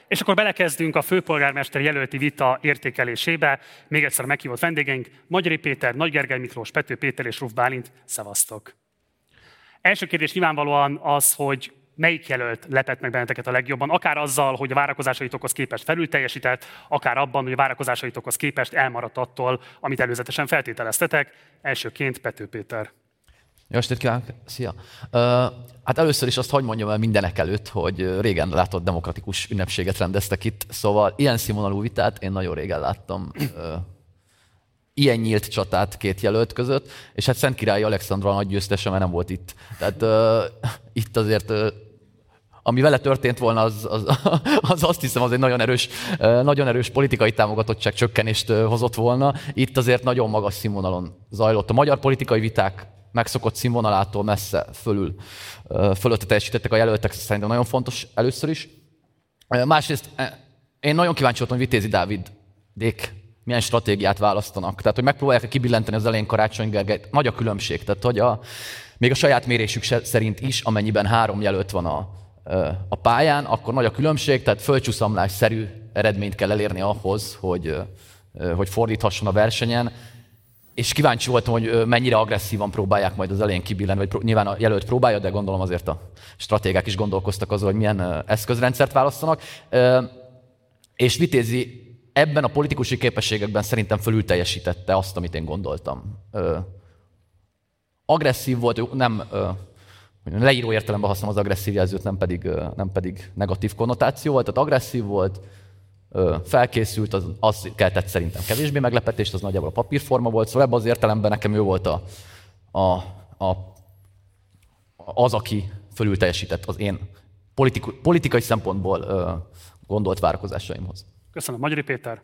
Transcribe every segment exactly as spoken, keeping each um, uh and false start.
És akkor belekezdünk a főpolgármester jelölti vita értékelésébe. Még egyszer meghívott vendégeink, Magyari Péter, Nagy Gergely Miklós, Pető Péter és Ruf Bálint. Szevasztok! Első kérdés nyilvánvalóan az, hogy melyik jelölt lepett meg benneteket a legjobban, akár azzal, hogy a várakozásaitokhoz képest felül teljesített, akár abban, hogy a várakozásaitokhoz képest elmaradt attól, amit előzetesen feltételeztetek. Elsőként Pető Péter. Jó estét kívánok! Szia! Uh, hát először is azt hadd mondjam el mindenek előtt, hogy régen látott demokratikus ünnepséget rendeztek itt, szóval ilyen színvonalú vitát én nagyon régen láttam. Uh, ilyen nyílt csatát két jelölt között, és hát Szentkirályi Alexandra nagy győztese, mert nem volt itt. Tehát uh, itt azért, uh, ami vele történt volna, az, az, az azt hiszem, az egy nagyon erős, uh, nagyon erős politikai támogatottság csökkenést uh, hozott volna. Itt azért nagyon magas színvonalon zajlott. A magyar politikai viták megszokott színvonalától messze fölül, fölötte teljesítettek a jelöltek, szerintem nagyon fontos először is. Másrészt én nagyon kíváncsi voltam, hogy Vitézi Dávidék milyen stratégiát választanak. Tehát, hogy megpróbálják kibillenteni az elején Karácsony Gergelyt. Nagy a különbség. Tehát, hogy a, még a saját mérésük szerint is, amennyiben három jelölt van a, a pályán, akkor nagy a különbség, tehát földcsúszamlásszerű eredményt kell elérni ahhoz, hogy, hogy fordíthasson a versenyen. És kíváncsi voltam, hogy mennyire agresszívan próbálják majd az elején kibillenni, vagy nyilván a jelölt próbálja, de gondolom azért a stratégák is gondolkoztak azon, hogy milyen eszközrendszert választanak. És Vitézi ebben a politikusi képességekben szerintem fölül teljesítette azt, amit én gondoltam. Agresszív volt, nem leíró értelemben használom az agresszív jelzőt, nem pedig, nem pedig negatív konnotáció volt, tehát agresszív volt, felkészült, az, az keltett szerintem kevésbé meglepetést, az nagyjából a papírforma volt, szóval ebben az értelemben nekem ő volt a, a, a, az, aki fölül teljesített az én politikai, politikai szempontból ö, gondolt várakozásaimhoz. Köszönöm. Magyari Péter.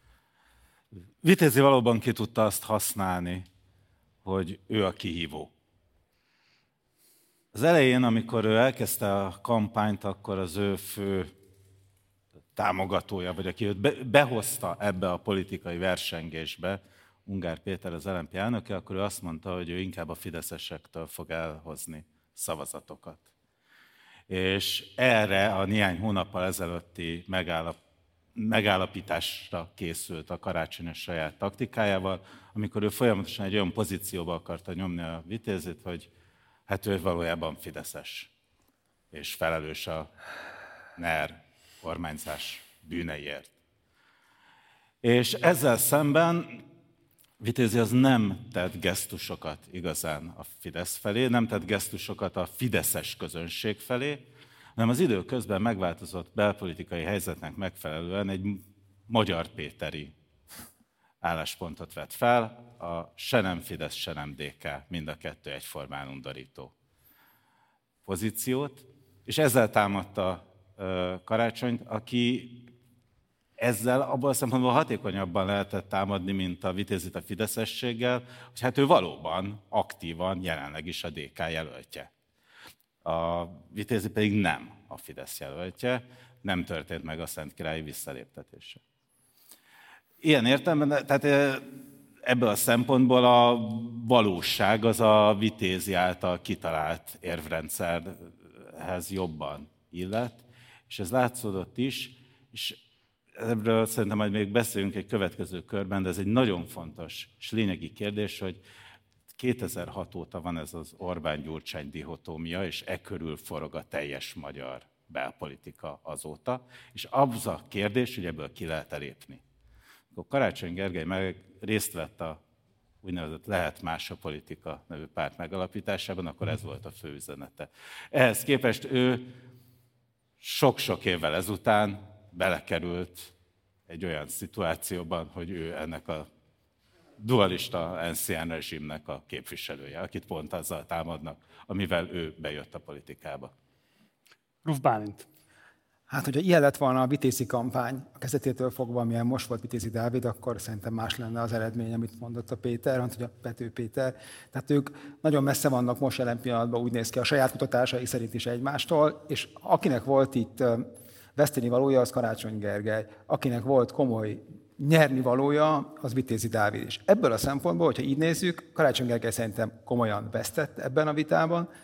Vitézi valóban ki tudta azt használni, hogy ő a kihívó. Az elején, amikor ő elkezdte a kampányt, akkor az ő fő támogatója, vagy aki őt behozta ebbe a politikai versengésbe, Ungár Péter, az el em pé elnöke, akkor ő azt mondta, hogy ő inkább a fideszesektől fog elhozni szavazatokat. És erre a néhány hónappal ezelőtti megállap, megállapításra készült a Karácsony a saját taktikájával, amikor ő folyamatosan egy olyan pozícióba akarta nyomni a Vitézit, hogy hát ő valójában fideszes, és felelős a NER kormányzás bűneiért. És ezzel szemben Vitézi az nem tett gesztusokat igazán a Fidesz felé, nem tett gesztusokat a fideszes közönség felé, hanem az idő közben megváltozott belpolitikai helyzetnek megfelelően egy Magyar Péteri álláspontot vett fel, a se nem Fidesz, se nem dé ká, mind a kettő egyformán undorító pozíciót, és ezzel támadta Karácsonyt, aki ezzel abban a szempontból hatékonyabban lehetett támadni, mint a Vitézit a fideszességgel, hogy hát ő valóban aktívan jelenleg is a dé ká jelöltje. A Vitézi pedig nem a Fidesz jelöltje, nem történt meg a Szentkirályi visszaléptetése. Ilyen értelemben, tehát ebből a szempontból a valóság az a Vitézi által kitalált érvrendszerhez jobban illet, és ez látszódott is, és ebből szerintem majd még beszélünk egy következő körben, de ez egy nagyon fontos és lényegi kérdés, hogy kétezer-hat óta van ez az Orbán-Gyurcsány dihotómia, és e körül forog a teljes magyar belpolitika azóta, és az a kérdés, hogy ebből ki lehet lépni. Akkor Karácsony Gergely meg részt vett a úgynevezett Lehet más a politika nevű párt megalapításában, akkor ez volt a fő üzenete. Ehhez képest ő sok-sok évvel ezután belekerült egy olyan szituációban, hogy ő ennek a dualista en cé en rezsimnek a képviselője, akit pont azzal támadnak, amivel ő bejött a politikába. Ruf Bálint. Hát, hogyha ilyen lett volna a vitézi kampány a kezdetétől fogva, amilyen most volt Vitézi Dávid, akkor szerintem más lenne az eredmény, amit mondott a Péter, mint hogy a Pető Péter. Tehát ők nagyon messze vannak most jelen pillanatban, úgy néz ki a saját kutatásai szerint is egymástól, és akinek volt itt veszteni valója, az Karácsony Gergely. Akinek volt komoly nyerni valója, az Vitézi Dávid is. Ebből a szempontból, hogyha így nézzük, Karácsony Gergely szerintem komolyan vesztett ebben a vitában,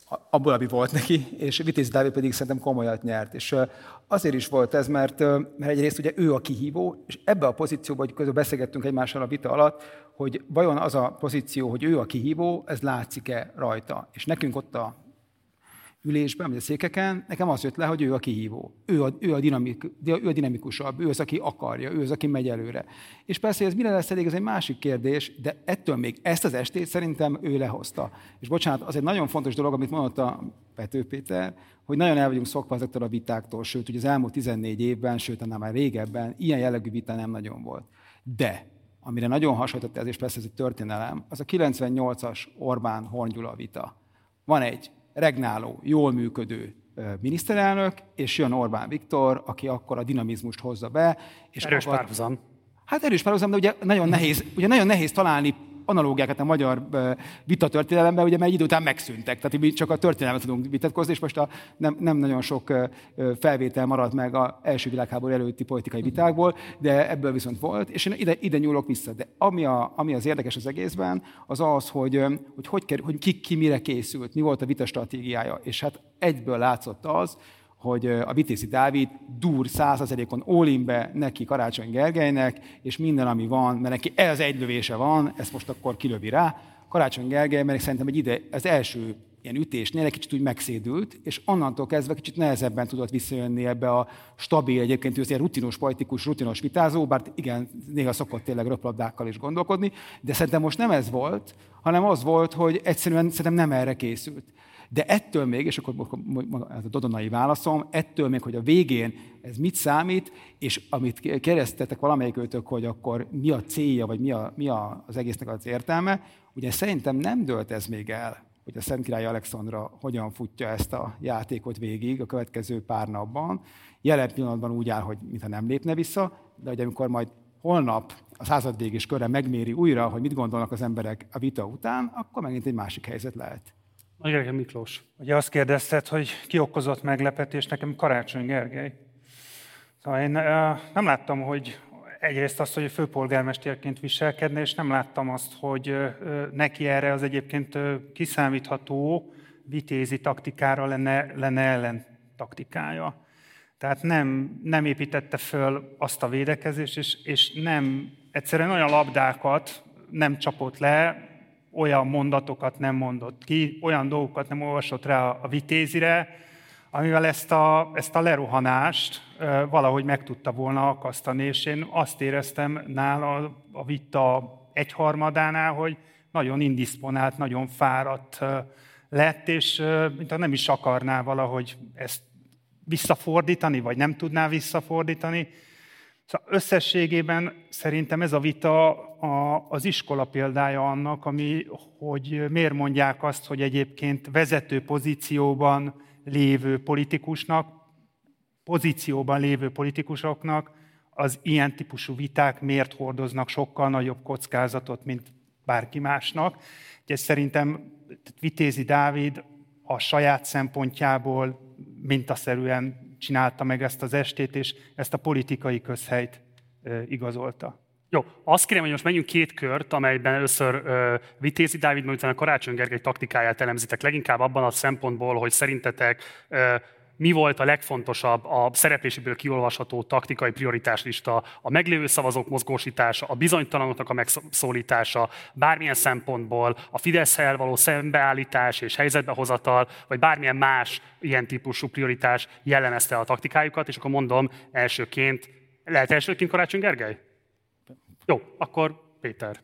abból, ami volt neki, és Vitézi Dávid pedig szerintem komolyat nyert. És azért is volt ez, mert, mert egyrészt ugye ő a kihívó, és ebbe a pozícióban, hogy közben beszélgettünk egymással a vita alatt, hogy vajon az a pozíció, hogy ő a kihívó, ez látszik-e rajta. És nekünk ott a ülésben, vagy a székeken, nekem az jött le, hogy ő a kihívó. Ő a, ő a, dinamik, ő a dinamikusabb, ő az, aki akarja, ő az, aki megy előre. És persze, hogy ez mire lesz elég, ez egy másik kérdés, de ettől még ezt az estét szerintem ő lehozta. És bocsánat, az egy nagyon fontos dolog, amit mondott a Pető Péter, hogy nagyon el vagyunk szokva ezektől a vitáktól, sőt, ugye az elmúlt tizennégy évben, sőt, annál már régebben ilyen jellegű vita nem nagyon volt. De amire nagyon hasonlított ez, és persze ez egy történelem, az a kilencvennyolcas Orbán-Horn Gyula vita. Van egy regnáló, jól működő miniszterelnök, és jön Orbán Viktor, aki akkor a dinamizmust hozza be. És erős akar... párhuzam. Hát erős párhuzam, de ugye nagyon nehéz, ugye nagyon nehéz találni analógiákat a magyar vitatörténelemben, ugye mert idő után megszűntek. Tehát mi csak a történelemben tudunk vitatkozni, és most a, nem, nem nagyon sok felvétel maradt meg az első világháború előtti politikai vitákból, de ebből viszont volt, és én ide, ide nyúlok vissza. De ami, a, ami az érdekes az egészben, az az, hogy, hogy, hogy, kerül, hogy ki, ki mire készült, mi volt a vita stratégiája. És hát egyből látszott az, hogy a Vitézi Dávid dur százalékon all-inbe neki Karácsony Gergelynek, és minden, ami van, mert neki ez egy lövése van, ezt most akkor kilövi rá. Karácsony Gergely, mert szerintem egy ide, az első ilyen ütésnél egy kicsit úgy megszédült, és onnantól kezdve kicsit nehezebben tudott visszajönni ebbe a stabil, egyébként ő ilyen rutinos, politikus, rutinos vitázó, bár igen, néha szokott tényleg röplabdákkal is gondolkodni, de szerintem most nem ez volt, hanem az volt, hogy egyszerűen szerintem nem erre készült. De ettől még, és akkor ez a dodonai válaszom, ettől még, hogy a végén ez mit számít, és amit kérdeztetek valamelyik őtök, hogy akkor mi a célja, vagy mi, a, mi a, az egésznek az értelme, ugye szerintem nem dőlt ez még el, hogy a Szentkirály Alexandra hogyan futja ezt a játékot végig a következő pár napban. Jelen pillanatban úgy áll, hogy mintha nem lépne vissza, de hogy amikor majd holnap a századvégés körre megméri újra, hogy mit gondolnak az emberek a vita után, akkor megint egy másik helyzet lehet. Gergely Miklós. Ugye azt kérdezted, hogy ki okozott meglepetést, nekem Karácsony Gergely. Szóval én uh, nem láttam, hogy egyrészt azt, hogy főpolgármesterként viselkedne, és nem láttam azt, hogy uh, neki erre az egyébként uh, kiszámítható vitézi taktikára lenne, lenne ellen taktikája. Tehát nem, nem építette föl azt a védekezést, és, és nem egyszerűen olyan labdákat nem csapott le, olyan mondatokat nem mondott ki, olyan dolgokat nem olvasott rá a Vitézire, amivel ezt a, ezt a lerohanást valahogy meg tudta volna akasztani, és én azt éreztem nála a vita egyharmadánál, hogy nagyon indisponált, nagyon fáradt lett, és mintha nem is akarná valahogy ezt visszafordítani, vagy nem tudná visszafordítani. Szóval összességében szerintem ez a vita az iskola példája annak, ami, hogy miért mondják azt, hogy egyébként vezető pozícióban lévő politikusnak, pozícióban lévő politikusoknak az ilyen típusú viták miért hordoznak sokkal nagyobb kockázatot, mint bárki másnak. Úgyhogy szerintem Vitézi Dávid a saját szempontjából mintaszerűen csinálta meg ezt az estét, és ezt a politikai közhelyt e, igazolta. Jó, azt kérem, hogy most menjünk két kört, amelyben először uh, Vitézi Dávid, majd utána Karácsony Gergely taktikáját elemzitek, leginkább abban a szempontból, hogy szerintetek uh, mi volt a legfontosabb a szerepléséből kiolvasható taktikai prioritáslista, a meglévő szavazók mozgósítása, a bizonytalanoknak a megszólítása, bármilyen szempontból a Fideszhez való szembeállítás és helyzetbehozatal, vagy bármilyen más ilyen típusú prioritás jellemezte a taktikájukat, és akkor mondom elsőként, lehet elsőként Karácsony Gergely? Jó, akkor Péter.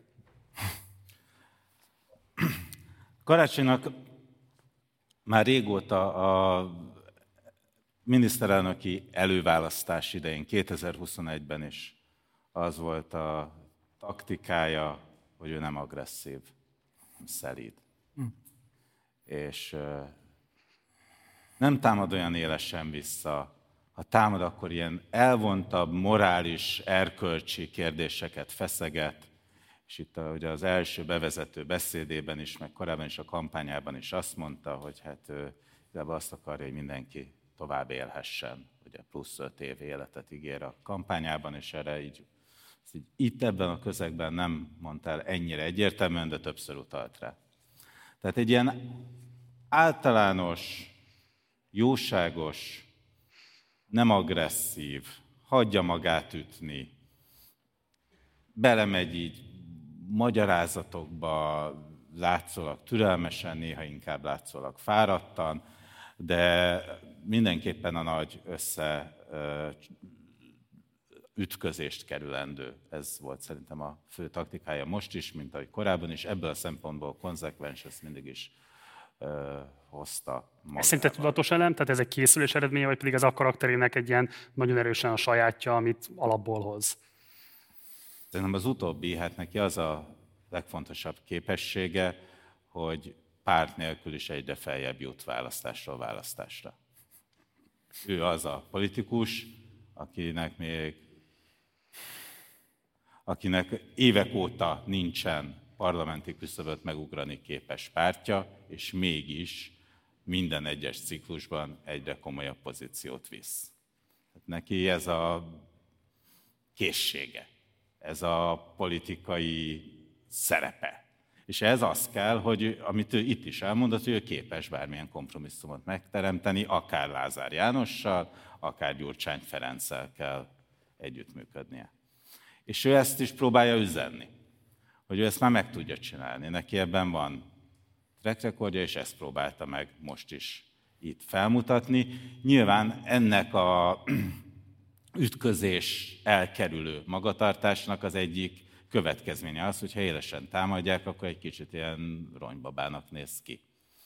Karácsonynak már régóta a miniszterelnöki előválasztás idején, kétezer-huszonegyben is az volt a taktikája, hogy ő nem agresszív, nem szelíd. Hm. És uh, nem támad olyan élesen vissza. Ha támad, akkor ilyen elvontabb, morális, erkölcsi kérdéseket feszeget, és itt ugye az első bevezető beszédében is, meg korábban is a kampányában is azt mondta, hogy hát ő azt akarja, hogy mindenki tovább élhessen, ugye plusz öt év életet ígér a kampányában, és erre így, így itt ebben a közegben nem mondtál ennyire egyértelműen, de többször utalt rá. Tehát egy ilyen általános, jóságos, nem agresszív, hagyja magát ütni, belemegy így magyarázatokba, látszólag türelmesen, néha inkább látszólag fáradtan, de mindenképpen a nagy össze ütközést kerülendő. Ez volt szerintem a fő taktikája most is, mint ahogy korábban is. Ebből a szempontból konzekvens, ezt mindig is ö, hozta magával. Ez szinte tudatos elem? Tehát ez egy készülés eredménye, vagy pedig ez a karakterének egy ilyen nagyon erősen a sajátja, amit alapból hoz? Szerintem az utóbbi, hát neki az a legfontosabb képessége, hogy párt nélkül is egyre feljebb jut választásról választásra. Ő az a politikus, akinek még akinek évek óta nincsen parlamenti küszöböt megugrani képes pártja, és mégis minden egyes ciklusban egyre komolyabb pozíciót visz. Neki ez a készsége, ez a politikai szerepe. És ez az kell, hogy amit ő itt is elmondott, hogy ő képes bármilyen kompromisszumot megteremteni, akár Lázár Jánossal, akár Gyurcsány Ferenccel kell együttműködnie. És ő ezt is próbálja üzenni, hogy ő ezt már meg tudja csinálni. Neki ebben van track recordja, és ezt próbálta meg most is itt felmutatni. Nyilván ennek a ütközés elkerülő magatartásnak az egyik következménye az, hogyha élesen támadják, akkor egy kicsit ilyen ronybabának néz ki.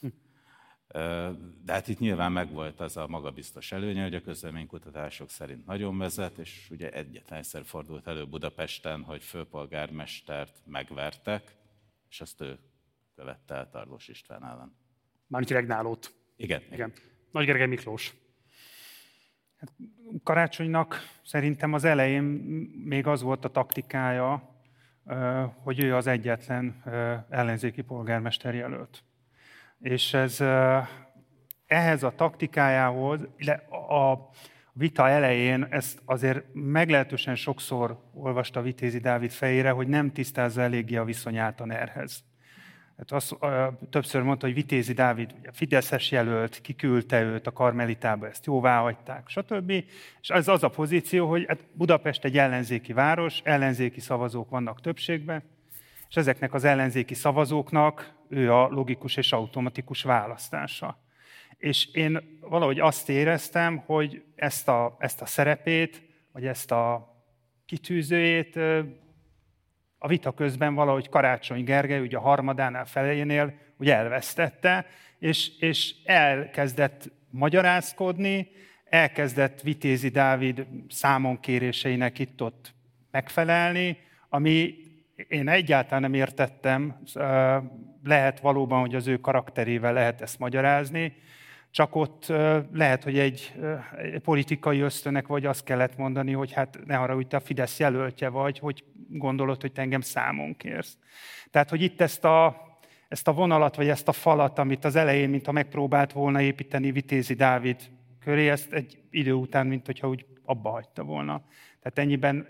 De hát itt nyilván megvolt az a magabiztos előnye, hogy a közvéleménykutatások szerint nagyon vezet, és ugye egyetlen egyszer fordult elő Budapesten, hogy főpolgármestert megvertek, és azt ő követte el Tarlós István ellen. Mármint Regnálót. Igen. Igen. Nagy Gergely Miklós. Karácsonynak szerintem az elején még az volt a taktikája, hogy ő az egyetlen ellenzéki polgármester jelölt. És ez ehhez a taktikájához, a vita elején ezt azért meglehetősen sokszor olvasta Vitézi Dávid fejére, hogy nem tisztázza eléggé a viszonyát a NER-hez. Hát azt, többször mondta, hogy Vitézi Dávid ugye fideszes jelölt, kiküldte őt a Karmelitába, ezt jóvá hagyták, stb. És ez az a pozíció, hogy hát Budapest egy ellenzéki város, ellenzéki szavazók vannak többségben, és ezeknek az ellenzéki szavazóknak ő a logikus és automatikus választása. És én valahogy azt éreztem, hogy ezt a, ezt a szerepét, vagy ezt a kitűzőjét a vita közben valahogy Karácsony Gergely, ugye a harmadánál felénél, ugye elvesztette, és, és elkezdett magyarázkodni, elkezdett Vitézi Dávid számonkéréseinek itt-ott megfelelni, ami én egyáltalán nem értettem, lehet valóban, hogy az ő karakterével lehet ezt magyarázni, csak ott lehet, hogy egy, egy politikai ösztönnek vagy azt kellett mondani, hogy hát ne haragudj, te a Fidesz jelöltje vagy, hogy gondolod, hogy te engem számon kérsz. Tehát, hogy itt ezt a, ezt a vonalat, vagy ezt a falat, amit az elején, mintha megpróbált volna építeni Vitézi Dávid köré, ezt egy idő után, mint hogyha úgy abba hagyta volna. Tehát ennyiben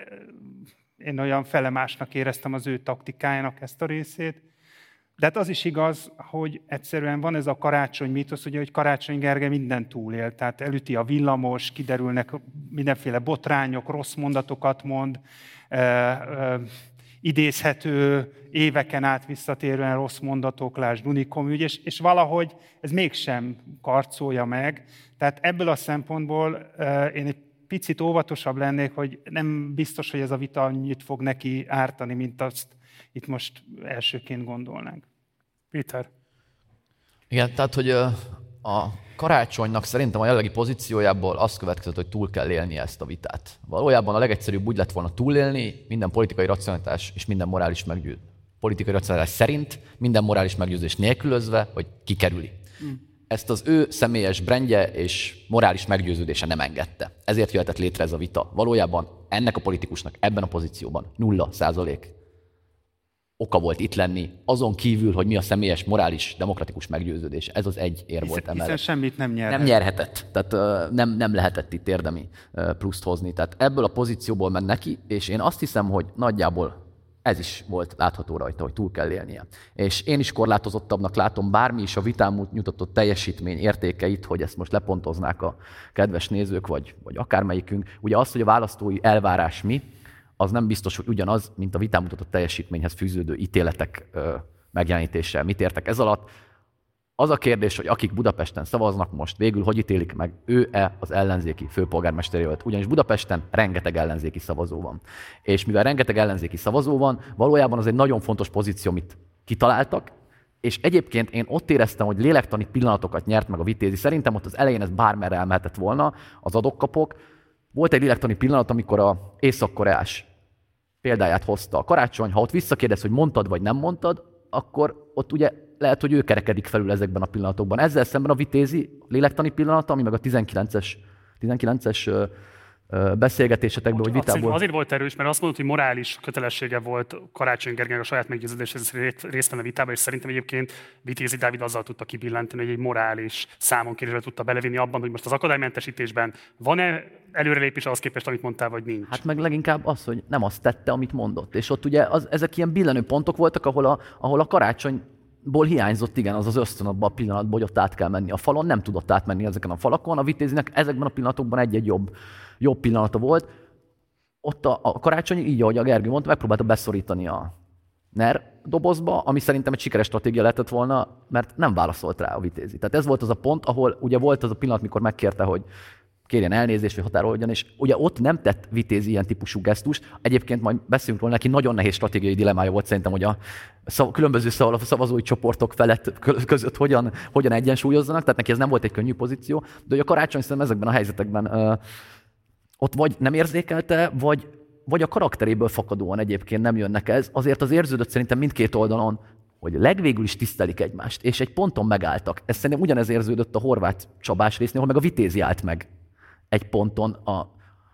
én olyan felemásnak éreztem az ő taktikájának ezt a részét. De hát az is igaz, hogy egyszerűen van ez a karácsony mítosz, ugye, hogy Karácsony Gergely mindent túlél. Tehát elüti a villamos, kiderülnek mindenféle botrányok, rossz mondatokat mond, e, e, idézhető, éveken át visszatérően rossz mondatok, lásd Unikom ügy, és, és valahogy ez mégsem karcolja meg. Tehát ebből a szempontból e, én egy picit óvatosabb lennék, hogy nem biztos, hogy ez a vita annyit fog neki ártani, mint azt itt most elsőként gondolnánk. Péter. Igen, tehát, hogy a Karácsonynak szerintem a jelenlegi pozíciójából azt következett, hogy túl kell élni ezt a vitát. Valójában a legegyszerűbb úgy lett volna túlélni minden politikai racionalitás és minden morális meggyőzés. Politikai racionalitás szerint minden morális meggyőzés nélkülözve, hogy kikerüli. Mm. Ezt az ő személyes brandje és morális meggyőződése nem engedte. Ezért jöhetett létre ez a vita. Valójában ennek a politikusnak ebben a pozícióban nulla százalék oka volt itt lenni, azon kívül, hogy mi a személyes, morális, demokratikus meggyőződés. Ez az egy ér volt emellett. Hiszen semmit nem nyerhetett. Nem nyerhetett. Tehát uh, nem, nem lehetett itt érdemi uh, pluszt hozni. Tehát ebből a pozícióból ment neki, és én azt hiszem, hogy nagyjából ez is volt látható rajta, hogy túl kell élnie. És én is korlátozottabbnak látom bármi is a vitán nyújtott teljesítmény értékeit, hogy ezt most lepontoznák a kedves nézők, vagy, vagy akármelyikünk. Ugye az, hogy a választói elvárás mi, az nem biztos, hogy ugyanaz, mint a vitán mutatott teljesítményhez fűződő ítéletek ö, megjelenítéssel. Mit értek ez alatt? Az a kérdés, hogy akik Budapesten szavaznak most, végül hogy ítélik meg, ő-e az ellenzéki főpolgármester jelölt. Ugyanis Budapesten rengeteg ellenzéki szavazó van. És mivel rengeteg ellenzéki szavazó van, valójában az egy nagyon fontos pozíció, amit kitaláltak, és egyébként én ott éreztem, hogy lélektani pillanatokat nyert meg a Vitézi. Szerintem ott az elején ez bármerre elmehetett volna, az adok-kapok. Volt egy lélektani pillanat, amikor a észak-koreás példáját hozta a Karácsony. Ha ott visszakérdez, hogy mondtad vagy nem mondtad, akkor ott ugye lehet, hogy ő kerekedik felül ezekben a pillanatokban. Ezzel szemben a Vitézi lélektani pillanata, ami meg a tizenkilences, tizenkilences beszélgetésetekben, vagy vitából. Azért volt erős, mert azt mondott, hogy morális kötelessége volt Karácsony Gergelynek a saját meggyőződéshez részt venni a vitában, és szerintem egyébként Vitézi Dávid azzal tudta kibillenteni, hogy egy morális számonkérésbe tudta belevinni abban, hogy most az akadálymentesítésben van-e előrelépés ahhoz képest, amit mondtál, vagy nincs. Hát meg leginkább az, hogy nem azt tette, amit mondott. És ott ugye az, ezek ilyen billenő pontok voltak, ahol a, ahol a Karácsony ból hiányzott, igen, az az ösztön abban a pillanatban, hogy ott át kell menni a falon, nem tudott átmenni ezeken a falakon. A Vitézinek ezekben a pillanatokban egy-egy jobb, jobb pillanata volt. Ott a, a Karácsony, így ahogy a Gergő mondta, megpróbálta beszorítani a NER dobozba, ami szerintem egy sikeres stratégia lehetett volna, mert nem válaszolt rá a Vitézi. Tehát ez volt az a pont, ahol ugye volt az a pillanat, mikor megkérte, hogy kérjen elnézést, vagy határolódjon, és ugye ott nem tett Vitézi ilyen típusú gesztust. Egyébként majd beszélünk róla, neki nagyon nehéz stratégiai dilemmája volt szerintem, hogy a szav- különböző szavazói csoportok felett között hogyan, hogyan egyensúlyozzanak, tehát neki ez nem volt egy könnyű pozíció, de hogy a Karácsony szerintem ezekben a helyzetekben ö, ott vagy nem érzékelte, vagy, vagy a karakteréből fakadóan egyébként nem jönnek ez. Azért az érződött szerintem mindkét oldalon, hogy legvégül is tisztelik egymást, és egy ponton megálltak. Ez szerintem ugyanez érződött a Horváth Csabás résznél, ahol meg a Vitézi állt meg egy ponton. A...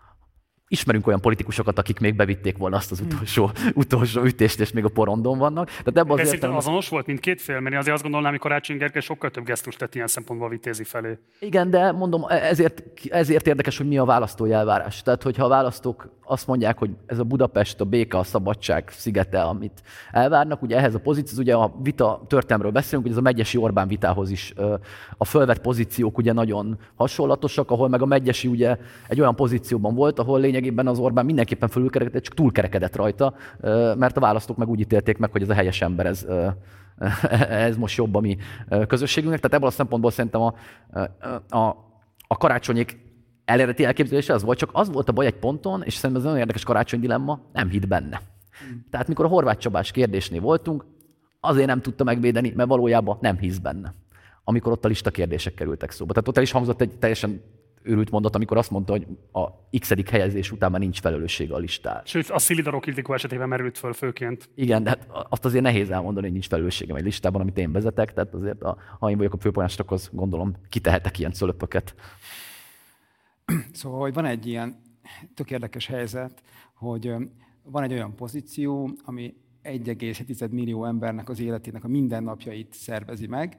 Ismerünk olyan politikusokat, akik még bevitték volna azt az utolsó, utolsó ütést, és még a porondon vannak. Tehát ebben azért értelme... azonos volt mindkét fél, mert azért azt gondolnám, hogy Karácsony Gergely sokkal több gesztust tett ilyen szempontból a Vitézi felé. Igen, de mondom, ezért, ezért érdekes, hogy mi a választói elvárás. Tehát, hogyha a választók azt mondják, hogy ez a Budapest, a béke, a szabadság szigete, amit elvárnak, ugye ehhez a pozíció, ugye a vita történelmről beszélünk, hogy ez a Medgyessy Orbán vitához is a fölvett pozíciók ugye nagyon hasonlatosak, ahol meg a Medgyessy ugye egy olyan pozícióban volt, ahol lényegében az Orbán mindenképpen fölülkerekedett, csak túlkerekedett rajta, mert a választók meg úgy ítélték meg, hogy ez a helyes ember, ez, ez most jobb a mi közösségünknek. Tehát ebből a szempontból szerintem a, a, a Karácsonyék eredeti elképzelése az volt, csak az volt a baj egy ponton, és szerintem ez nagyon érdekes Karácsony dilemma, nem hitt benne. Tehát mikor a Horváth Csabás kérdésnél voltunk, azért nem tudta megvédeni, mert valójában nem hisz benne. Amikor ott a lista kérdések kerültek szóba. Tehát ott el is hangzott egy teljesen őrült mondat, amikor azt mondta, hogy a x-edik helyezés után már nincs felelőssége a listán. Sőt, a Szilidaró Ildikó esetében merült föl főként. Igen, de hát azt azért nehéz elmondani, hogy nincs felelősségem egy listában, amit én vezetek, tehát azért, a, ha én vagyok a főpolgármester, akkor gondolom kitehetek ilyen cölöpöket. Szóval, hogy van egy ilyen tök érdekes helyzet, hogy van egy olyan pozíció, ami egy egész hét millió embernek az életének a mindennapjait szervezi meg.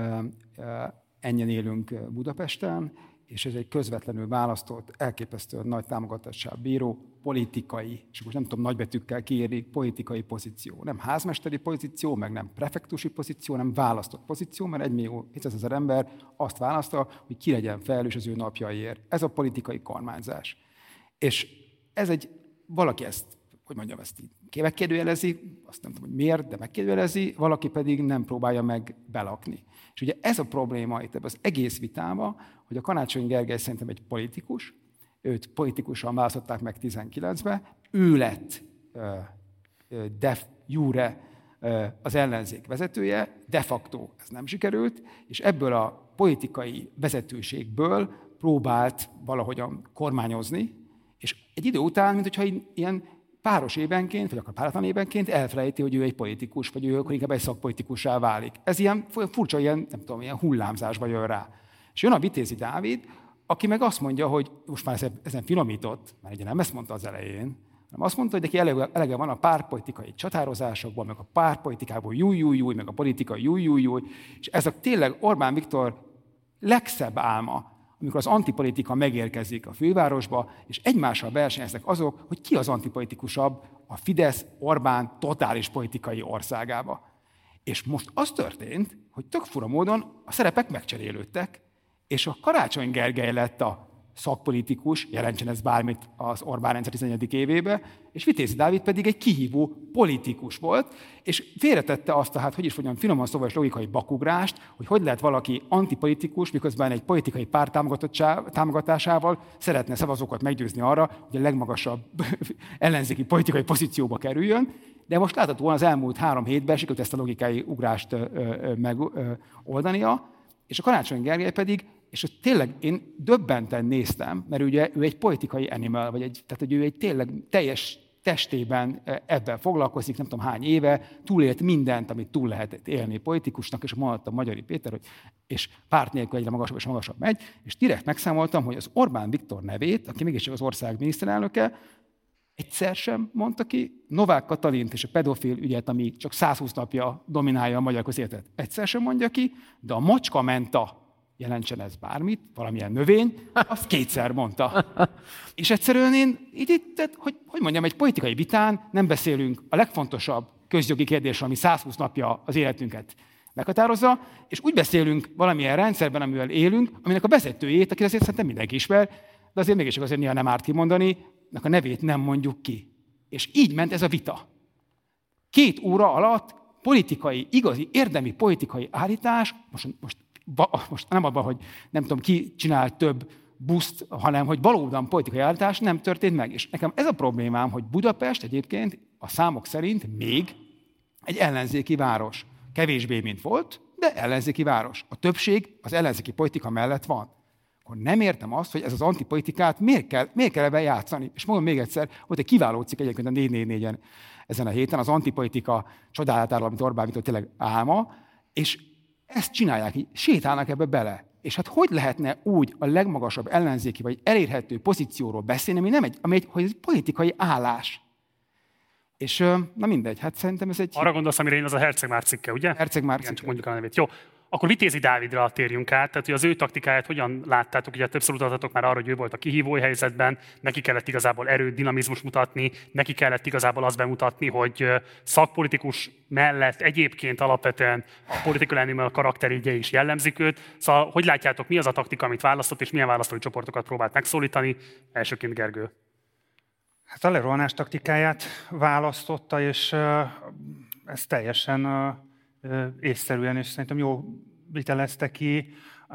Ennyien élünk Budapesten, és ez egy közvetlenül választott, elképesztően nagy támogatottság bíró, politikai, és most nem tudom nagybetűkkel kiírni, politikai pozíció. Nem házmesteri pozíció, meg nem prefektusi pozíció, hanem választott pozíció, mert egy millió hétszázezer ember azt választa, hogy ki legyen felelős az ő napjaiért. Ez a politikai kormányzás. És ez egy, valaki ezt, hogy mondjam, ezt így megkérdőjelezi, azt nem tudom, hogy miért, de megkérdőjelezi, valaki pedig nem próbálja meg belakni. És ugye ez a probléma itt ebben az egész vitában, hogy a Karácsony Gergely szerintem egy politikus, őt politikusan választották meg tizenkilencben, ő lett de jure az ellenzék vezetője, de facto ez nem sikerült, és ebből a politikai vezetőségből próbált valahogyan kormányozni, és egy idő után, mintha ilyen páros évenként, vagy akár páratlan évenként elfelejti, hogy ő egy politikus, vagy ő akkor inkább egy szakpolitikussá válik. Ez ilyen furcsa, ilyen, nem tudom, ilyen hullámzásba jön rá. És jön a Vitézi Dávid, aki meg azt mondja, hogy most már ezen finomított, mert ugye nem ezt mondta az elején, hanem azt mondta, hogy neki elege, elege van a pártpolitikai csatározásokból, meg a pártpolitikából júj-júj-júj, meg a politikai júj-júj-júj, és ez a tényleg Orbán Viktor legszebb álma, amikor az antipolitika megérkezik a fővárosba, és egymással versenyeznek azok, hogy ki az antipolitikusabb a Fidesz-Orbán totális politikai országába. És most az történt, hogy tök fura módon a szerepek megcserélődtek, és a Karácsony Gergely lett a szakpolitikus, jelentsen ez bármit az Orbán rendszer tizenegyedik évébe, és Vitézi Dávid pedig egy kihívó politikus volt, és félretette azt a, hát hogy is mondjam, finoman szóval és logikai bakugrást, hogy hogy lehet valaki antipolitikus, miközben egy politikai párt támogatásával szeretne szavazókat meggyőzni arra, hogy a legmagasabb ellenzéki politikai pozícióba kerüljön, de most láthatóan az elmúlt három hétben sikerült ezt a logikai ugrást megoldania, és a Karácsony Gergely pedig, és tényleg én döbbenten néztem, mert ugye ő egy politikai animal, vagy egy, tehát hogy ő egy tényleg teljes testében ebben foglalkozik, nem tudom hány éve, túlélt mindent, amit túl lehetett élni politikusnak, és mondta Magyari Péter, hogy és párt nélkül egyre magasabb és magasabb megy, és direkt megszámoltam, hogy az Orbán Viktor nevét, aki mégiscsak az ország miniszterelnöke, egyszer sem mondta ki, Novák Katalint és a pedofil ügyet, ami csak száz húsz napja dominálja a magyar közéletet, egyszer sem mondja ki, de a macska menta, jelentsen ez bármit, valamilyen növény, azt kétszer mondta. És egyszerűen én, így, tehát, hogy, hogy mondjam, egy politikai vitán nem beszélünk a legfontosabb közjogi kérdésről, ami száz húsz napja az életünket meghatározza, és úgy beszélünk valamilyen rendszerben, amivel élünk, aminek a vezetőjét, akit azért szerintem mindenki ismer, de azért mégiscsak azért néha nem árt kimondani, a nevét nem mondjuk ki. És így ment ez a vita. Két óra alatt politikai, igazi, érdemi politikai állítás, most, most, most nem abban, hogy nem tudom, ki csinál több buszt, hanem hogy valóban politikai állítás nem történt meg. És nekem ez a problémám, hogy Budapest egyébként a számok szerint még egy ellenzéki város. Kevésbé, mint volt, de ellenzéki város. A többség az ellenzéki politika mellett van. Akkor nem értem azt, hogy ez az antipolitikát miért kell, miért kell ebben játszani. És mondom még egyszer, volt egy kiváló cikk egyébként a négy négy négyen ezen a héten, az antipolitika csodálatáról, amit Orbán Viktor tényleg álma, és ezt csinálják, így sétálnak ebbe bele. És hát hogy lehetne úgy a legmagasabb ellenzéki vagy elérhető pozícióról beszélni, ami nem egy, ami egy, hogy egy politikai állás. És na mindegy, hát szerintem ez egy... Arra gondolsz, amire én az a Herceg-Már cikke, ugye? Herceg-Már cikke. Csak mondjuk a nevét. Jó. Akkor Vitézi Dávidra térjünk át, tehát hogy az ő taktikáját hogyan láttátok, ugye többször utaltatok már arra, hogy ő volt a kihívói helyzetben, neki kellett igazából erőt, dinamizmus mutatni, neki kellett igazából azt bemutatni, hogy szakpolitikus mellett egyébként alapvetően a political animal karakterjegye is jellemzik őt. Szóval hogy látjátok, mi az a taktika, amit választott, és milyen választói csoportokat próbált megszólítani? Elsőként Gergő. Hát a lerohanás taktikáját választotta, és ez teljesen észszerűen, és szerintem jó vitelezte ki.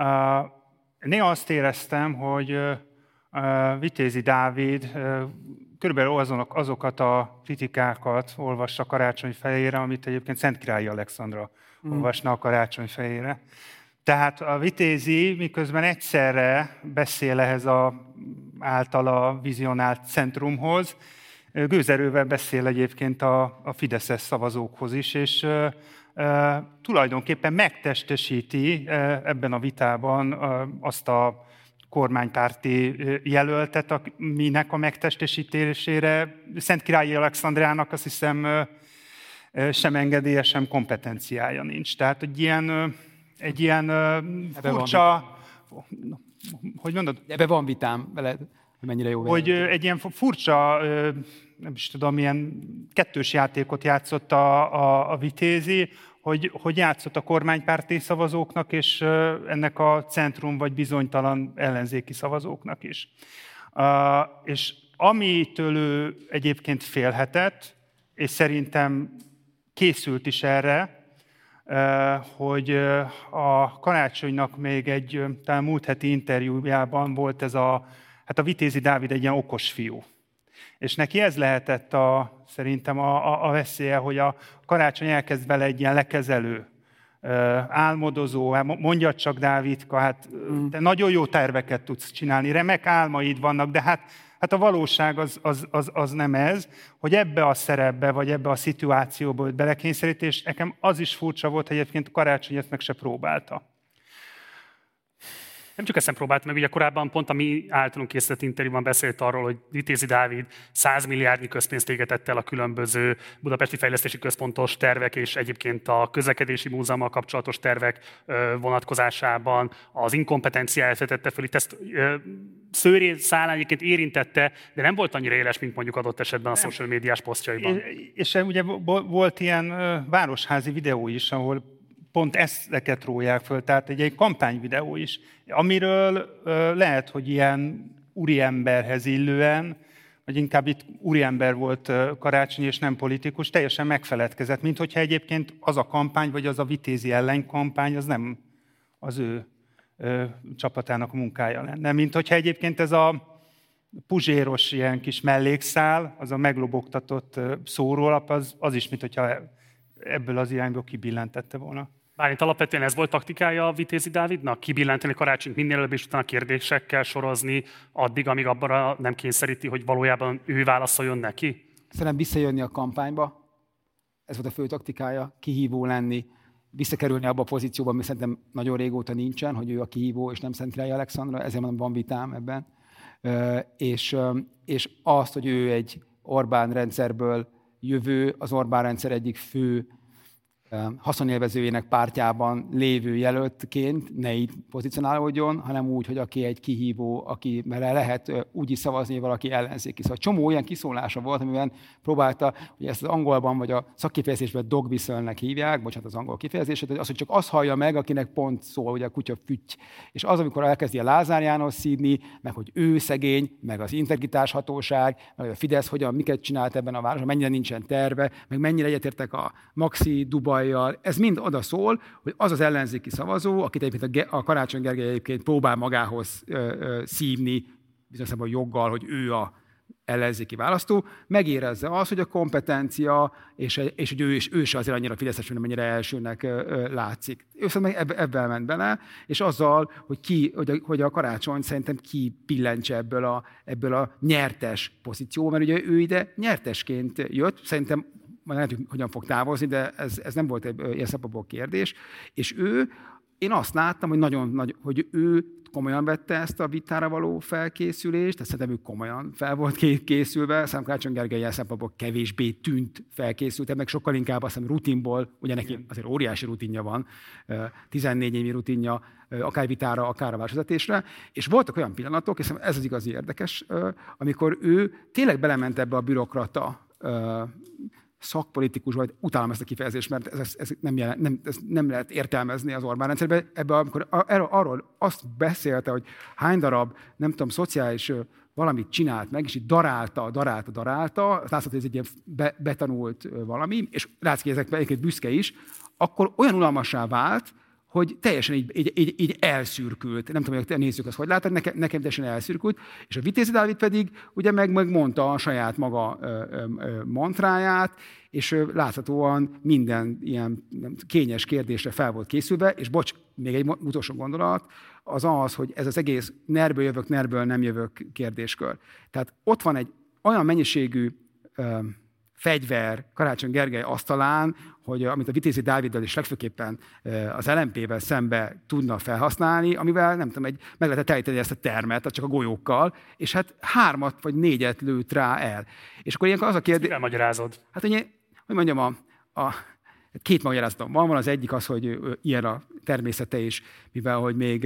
Néha azt éreztem, hogy Vitézi Dávid körülbelül azonok, azokat a kritikákat olvassa Karácsony fejére, amit egyébként Szentkirályi Alexandra mm. olvasna a Karácsony fejére. Tehát a Vitézi miközben egyszerre beszél ehhez az általa vizionált centrumhoz, gőzerővel beszél egyébként a, a fideszes szavazókhoz is, és Uh, tulajdonképpen megtestesíti uh, ebben a vitában uh, azt a kormánypárti uh, jelöltet, aminek a megtestesítésére Szentkirályi Alexandrának azt hiszem uh, uh, sem engedélye, sem kompetenciája nincs. Tehát egy ilyen, uh, egy ilyen uh, furcsa... Hogy mondod? Ebben van vitám veled, hogy mennyire jó. Hogy uh, egy ilyen furcsa... Uh, nem is tudom, milyen kettős játékot játszott a, a, a Vitézi, hogy, hogy játszott a kormánypárti szavazóknak, és ennek a centrum vagy bizonytalan ellenzéki szavazóknak is. Uh, és amitől ő egyébként félhetett, és szerintem készült is erre, uh, hogy a Karácsonynak még egy talán múlt heti interjújában volt ez a, hát a Vitézi Dávid egy ilyen okos fiú. És neki ez lehetett a, szerintem a, a, a veszélye, hogy a Karácsony elkezd vele egy ilyen lekezelő, álmodozó, mondjad csak Dávidka, hát te nagyon jó terveket tudsz csinálni, remek álmaid vannak, de hát, hát a valóság az, az, az, az nem ez, hogy ebbe a szerepbe, vagy ebbe a szituációba őt belekényszerít, és nekem az is furcsa volt, hogy egyébként a Karácsony ezt meg se próbálta. Nem csak ezt próbáltam meg, ugye korábban pont a mi általunk készített interjúban beszélt arról, hogy Vitézi Dávid száz milliárdnyi közpénzt égetett el a különböző budapesti fejlesztési központos tervek és egyébként a közlekedési múzeummal kapcsolatos tervek vonatkozásában, az inkompetencia elvetette föl. Itt ezt szőrén szálán egyébként érintette, de nem volt annyira éles, mint mondjuk adott esetben a social médiás posztjaiban. És, és ugye volt ilyen városházi videó is, ahol pont ezeket róják föl, tehát egy, egy kampányvideó is, amiről ö, lehet, hogy ilyen úriemberhez illően, vagy inkább itt úriember volt ö, Karácsony és nem politikus, teljesen megfeledkezett, mint hogyha egyébként az a kampány, vagy az a vitézi ellenkampány, az nem az ő ö, csapatának a munkája lenne. Mint hogyha egyébként ez a puzséros ilyen kis mellékszál, az a meglobogtatott ö, szórólap, az, az is, mint hogyha ebből az irányból kibillentette volna. Bálint, alapvetően ez volt taktikája a Vitézi Dávidnak? Kibillenteni Karácsonyt minél előbb, és utána kérdésekkel sorozni, addig, amíg abban nem kényszeríti, hogy valójában ő válaszoljon neki? Szerintem visszajönni a kampányba, ez volt a fő taktikája, kihívó lenni, visszakerülni abba a pozícióba, ami szerintem nagyon régóta nincsen, hogy ő a kihívó, és nem Szentkirályi Alexandra, ezért mondom, van vitám ebben. És, és azt, hogy ő egy Orbán rendszerből jövő, az Orbán rendszer egyik fő haszonélvezőjének pártjában lévő jelöltként ne így pozícionálódjon, hanem úgy, hogy aki egy kihívó, aki mert lehet úgy is szavazni, hogy valaki ellenzéki. Szóval csomó olyan kiszólása volt, amiben próbálta, hogy ezt az angolban vagy a szakkifejezésben dog whistle-nek hívják, bocsánat az angol kifejezését, hogy az, hogy csak az hallja meg, akinek pont szól, hogy a kutya fütty. És az, amikor elkezdi a Lázár János szídni, meg hogy ő szegény, meg az integritás hatóság, meg a Fidesz hogyan, miket csinált ebben a városban, mennyire nincsen terve, meg mennyire egyetértek a Maxi, Dubaj, ez mind oda szól, hogy az az ellenzéki szavazó, akit egyébként a Karácsony Gergely egyébként próbál magához ö, ö, szívni, bizonyos szempontból joggal, hogy ő a ellenzéki választó, megérezze az, hogy a kompetencia, és, és hogy ő is, ő is azért annyira fideszes, mint amennyire elsőnek ö, ö, látszik. Ő szerintem ebbe, ebben ment bele, és azzal, hogy, ki, hogy, a, hogy a Karácsony szerintem kipillentse ebből a, ebből a nyertes pozícióból, mert ugye ő ide nyertesként jött, szerintem majd nem tudjuk, hogyan fog távozni, de ez, ez nem volt egy ilyen szempontból kérdés. És ő, én azt láttam, hogy nagyon nagy, hogy ő komolyan vette ezt a vitára való felkészülést, tehát szerintem ő komolyan fel volt készülve, szerintem Karácsony Gergely ilyen szempontból kevésbé tűnt felkészült, meg sokkal inkább azt hiszem rutinból, ugye neki azért óriási rutinja van, tizennégy évi rutinja, akár vitára, akár a városvezetésre, és voltak olyan pillanatok, és ez az igazi érdekes, amikor ő tényleg belement ebbe a bürokrata szakpolitikus, vagy utálom ezt a kifejezést, mert ez, ez nem, jelen, nem, ez nem lehet értelmezni az Orbán rendszerben. Ebben, amikor arról, arról azt beszélte, hogy hány darab, nem tudom, szociális valamit csinált meg, és így darálta, darálta, darálta, azt látszott, hogy ez egy ilyen be, betanult valami, és látszik, hogy ezek egyébként büszke is, akkor olyan unalmassá vált, hogy teljesen így, így, így, így elszürkült. Nem tudom, hogy a nézzük azt, hogy látod, nekem, nekem teljesen elszürkült. És a Vitézi Dávid pedig ugye meg, megmondta a saját maga ö, ö, mantráját, és ö, láthatóan minden ilyen kényes kérdésre fel volt készülve, és bocs, még egy utolsó gondolat, az az, hogy ez az egész nerből jövök, nerből nem jövök kérdéskör. Tehát ott van egy olyan mennyiségű ö, fegyver Karácsony Gergely asztalán, hogy amit a Vitézi Dáviddal és legfőképpen az el em pé-vel szembe tudna felhasználni, amivel nem tudom, egy, meg lehetett ejteni ezt a termet, csak a golyókkal, és hát hármat vagy négyet lőtt rá el. És akkor ilyenkor az a kérdés... Mivel magyarázod? Hát ugye, hogy mondjam, a, a, két magyarázatom van, van az egyik az, hogy ilyen a természete is, mivel hogy még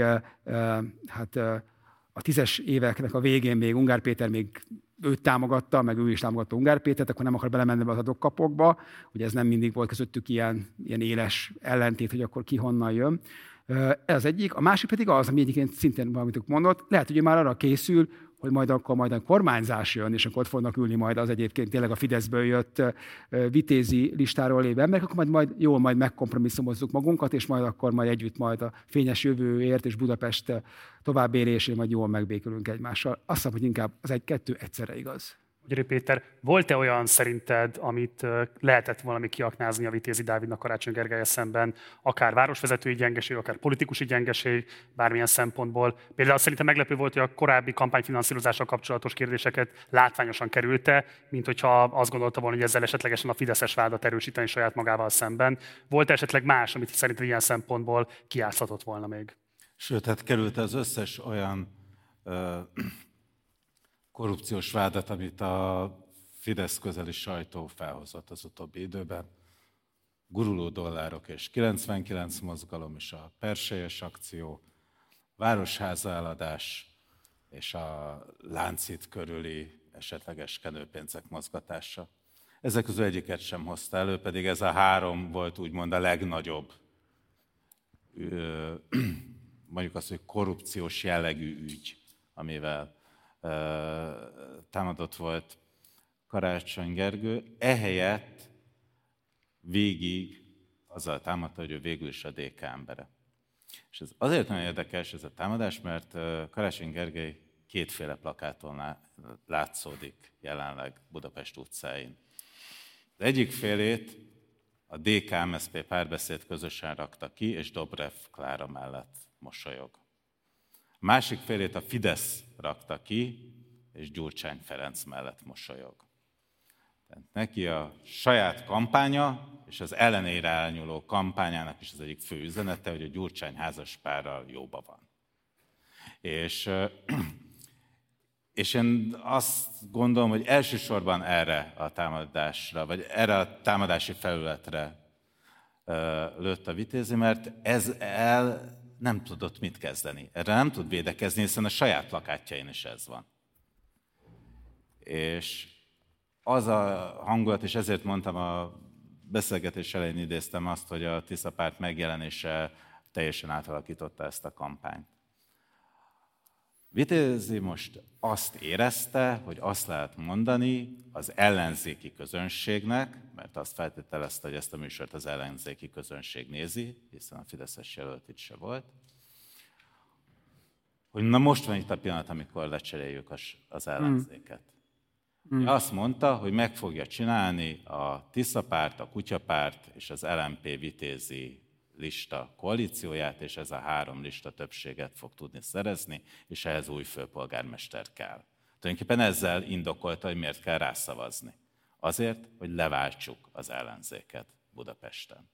hát a tízes éveknek a végén még Ungár Péter még őt támogatta, meg ő is támogatta Ungár Pétert, akkor nem akar belemenni be az adokkapokba, hogy ez nem mindig volt közöttük ilyen, ilyen éles ellentét, hogy akkor ki honnan jön. Ez az egyik. A másik pedig az, ami egyébként szintén valamit mondott, lehet, hogy már arra készül, hogy majd akkor majd a kormányzás jön, és akkor ott fognak ülni majd az egyébként tényleg a Fideszből jött vitézi listáról lévő emberek, akkor majd, majd jól majd megkompromisszumozzuk magunkat, és majd akkor majd együtt majd a fényes jövőért és Budapest továbbérésén majd jól megbékülünk egymással. Azt hiszem, hogy inkább az egy-kettő egyszerre igaz. Gyuri Péter, volt-e olyan szerinted, amit lehetett valami kiaknázni a Vitézi Dávidnak Karácsony Gergellyel szemben, akár városvezetői gyengeség, akár politikusi gyengeség, bármilyen szempontból? Például szerintem meglepő volt, hogy a korábbi kampányfinanszírozással kapcsolatos kérdéseket látványosan kerülte, mint hogyha azt gondolta volna, hogy ezzel esetlegesen a fideszes vádat erősíteni saját magával szemben. Volt esetleg más, amit szerinted ilyen szempontból kijátszhatott volna még? Sőt, hát került az összes olyan ö, korrupciós vádat, amit a Fidesz közeli sajtó felhozott az utóbbi időben. Guruló dollárok és kilencvenkilenc mozgalom, és a perselyes akció, városháza eladás, és a Láncid körüli esetleges kenőpénzek mozgatása. Ezek közül egyiket sem hozta elő, pedig ez a három volt úgymond a legnagyobb, mondjuk azt, hogy korrupciós jellegű ügy, amivel támadott volt Karácsony Gergő. Ehelyett végig azzal támadta, hogy ő végül is a dé ká embere. És ez azért nagyon érdekes ez a támadás, mert Karácsony Gergely kétféle plakáton látszódik jelenleg Budapest utcáin. Az egyik félét a dé ká em es zé pé Párbeszéd közösen rakta ki, és Dobrev Klára mellett mosolyog. A másik félét a Fidesz rakta ki, és Gyurcsány Ferenc mellett mosolyog. Tehát neki a saját kampánya és az ellenére elnyúló kampányának is az egyik fő üzenete, hogy a Gyurcsány házaspárral jóba van. És, és én azt gondolom, hogy elsősorban erre a támadásra, vagy erre a támadási felületre lőtt a Vitézi, mert ez el nem tudott mit kezdeni. Erre nem tud védekezni, hiszen a saját plakátjain is ez van. És az a hangulat, és ezért mondtam a beszélgetés elején idéztem azt, hogy a Tisza párt megjelenése teljesen átalakította ezt a kampányt. Vitézi most azt érezte, hogy azt lehet mondani az ellenzéki közönségnek, mert azt feltételezte, hogy ezt a műsort az ellenzéki közönség nézi, hiszen a fideszes jelölt itt se volt, hogy na most van itt a pillanat, amikor lecseréljük az ellenzéket. Mm. Azt mondta, hogy meg fogja csinálni a Tisza párt, a Kutyapárt és az el em pé Vitézi lista koalícióját, és ez a három lista többséget fog tudni szerezni, és ehhez új főpolgármester kell. Tulajdonképpen ezzel indokolta, hogy miért kell rászavazni. Azért, hogy leváltsuk az ellenzéket Budapesten.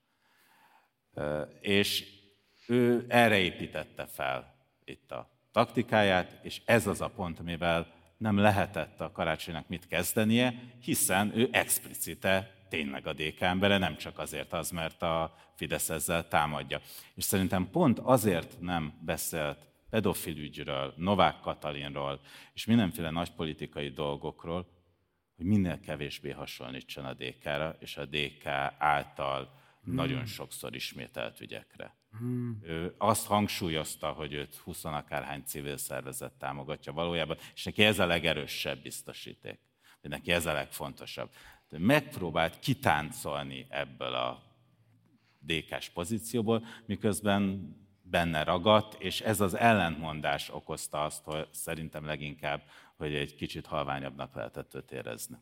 És ő erre építette fel itt a taktikáját, és ez az a pont, amivel nem lehetett a Karácsonynak mit kezdenie, hiszen ő explicite tényleg a dé ká embere, nem csak azért az, mert a Fidesz ezzel támadja. És szerintem pont azért nem beszélt pedofil ügyről, Novák Katalinról, és mindenféle nagypolitikai dolgokról, hogy minél kevésbé hasonlítson a dé ká-ra, és a dé ká által hmm. nagyon sokszor ismételt ügyekre. Hmm. Ő azt hangsúlyozta, hogy őt huszonakárhány civil szervezet támogatja valójában, és neki ez a legerősebb biztosíték. De neki ez a legfontosabb. De megpróbált kitáncolni ebből a dé ká-s pozícióból, miközben benne ragadt, és ez az ellentmondás okozta azt, hogy szerintem leginkább, hogy egy kicsit halványabbnak lehetett őt érezni.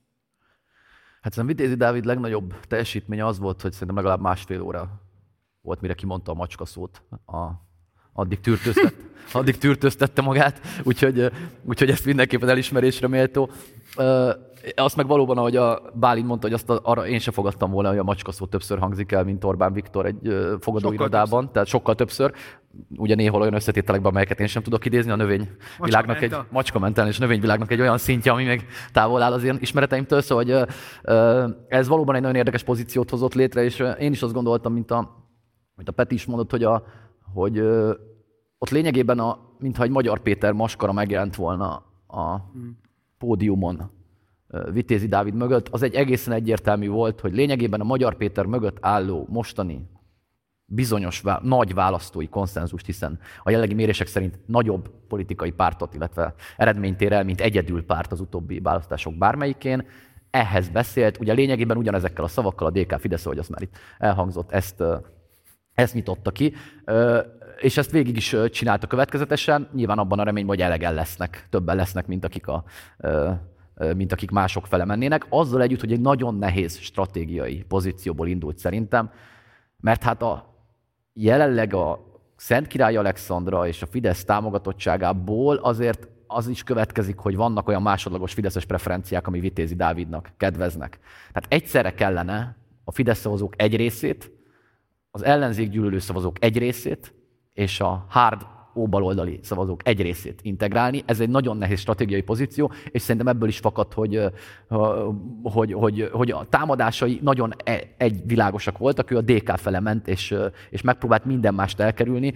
Hát szerintem Vitézi Dávid legnagyobb teljesítménye az volt, hogy szerintem legalább másfél óra volt, mire kimondta a macska szót. A, addig, tűrtőztett, addig tűrtőztette magát, úgyhogy, úgyhogy ezt mindenképpen elismerésre méltó. Azt meg valóban, ahogy a Bálint mondta, hogy azt a, arra én sem fogadtam volna, hogy a macska szó többször hangzik el, mint Orbán Viktor egy fogadóirodában, tehát sokkal többször. Ugye néhol olyan összetételekben, amelyeket én sem tudok idézni, a növényvilágnak egy macska mentális növényvilágnak egy olyan szintje, ami még távol áll az én ismereteimtől, szóval hogy ez valóban egy nagyon érdekes pozíciót hozott létre, és én is azt gondoltam, mint a, mint a Peti is mondott, hogy, a, hogy ott lényegében, a, mintha egy Magyar Péter maskara megjelent volna a pódiumon Vitézi Dávid mögött, az egy egészen egyértelmű volt, hogy lényegében a Magyar Péter mögött álló mostani bizonyos vá- nagy választói konszenzust, hiszen a jelenlegi mérések szerint nagyobb politikai pártot, illetve eredményt ér el, mint egyedül párt az utóbbi választások bármelyikén, ehhez beszélt, ugye lényegében ugyanezekkel a szavakkal a dé ká Fidesz, ahogy az már itt elhangzott, ezt, ezt nyitotta ki, és ezt végig is csinálta következetesen, nyilván abban a reményben, hogy elegen lesznek, többen lesznek, mint akik a mint akik mások fele mennének, azzal együtt, hogy egy nagyon nehéz stratégiai pozícióból indult szerintem, mert hát a jelenleg a Szent Király Alexandra és a Fidesz támogatottságából azért az is következik, hogy vannak olyan másodlagos fideszes preferenciák, ami Vitézi Dávidnak kedveznek. Tehát egyszerre kellene a Fidesz szavazók egy részét, az ellenzék gyűlölő szavazók egy részét, és a hard óbaloldali szavazók egy részét integrálni. Ez egy nagyon nehéz stratégiai pozíció, és szerintem ebből is fakad, hogy, hogy, hogy, hogy a támadásai nagyon egyvilágosak voltak, ő a dé ká fele ment, és, és megpróbált minden mást elkerülni.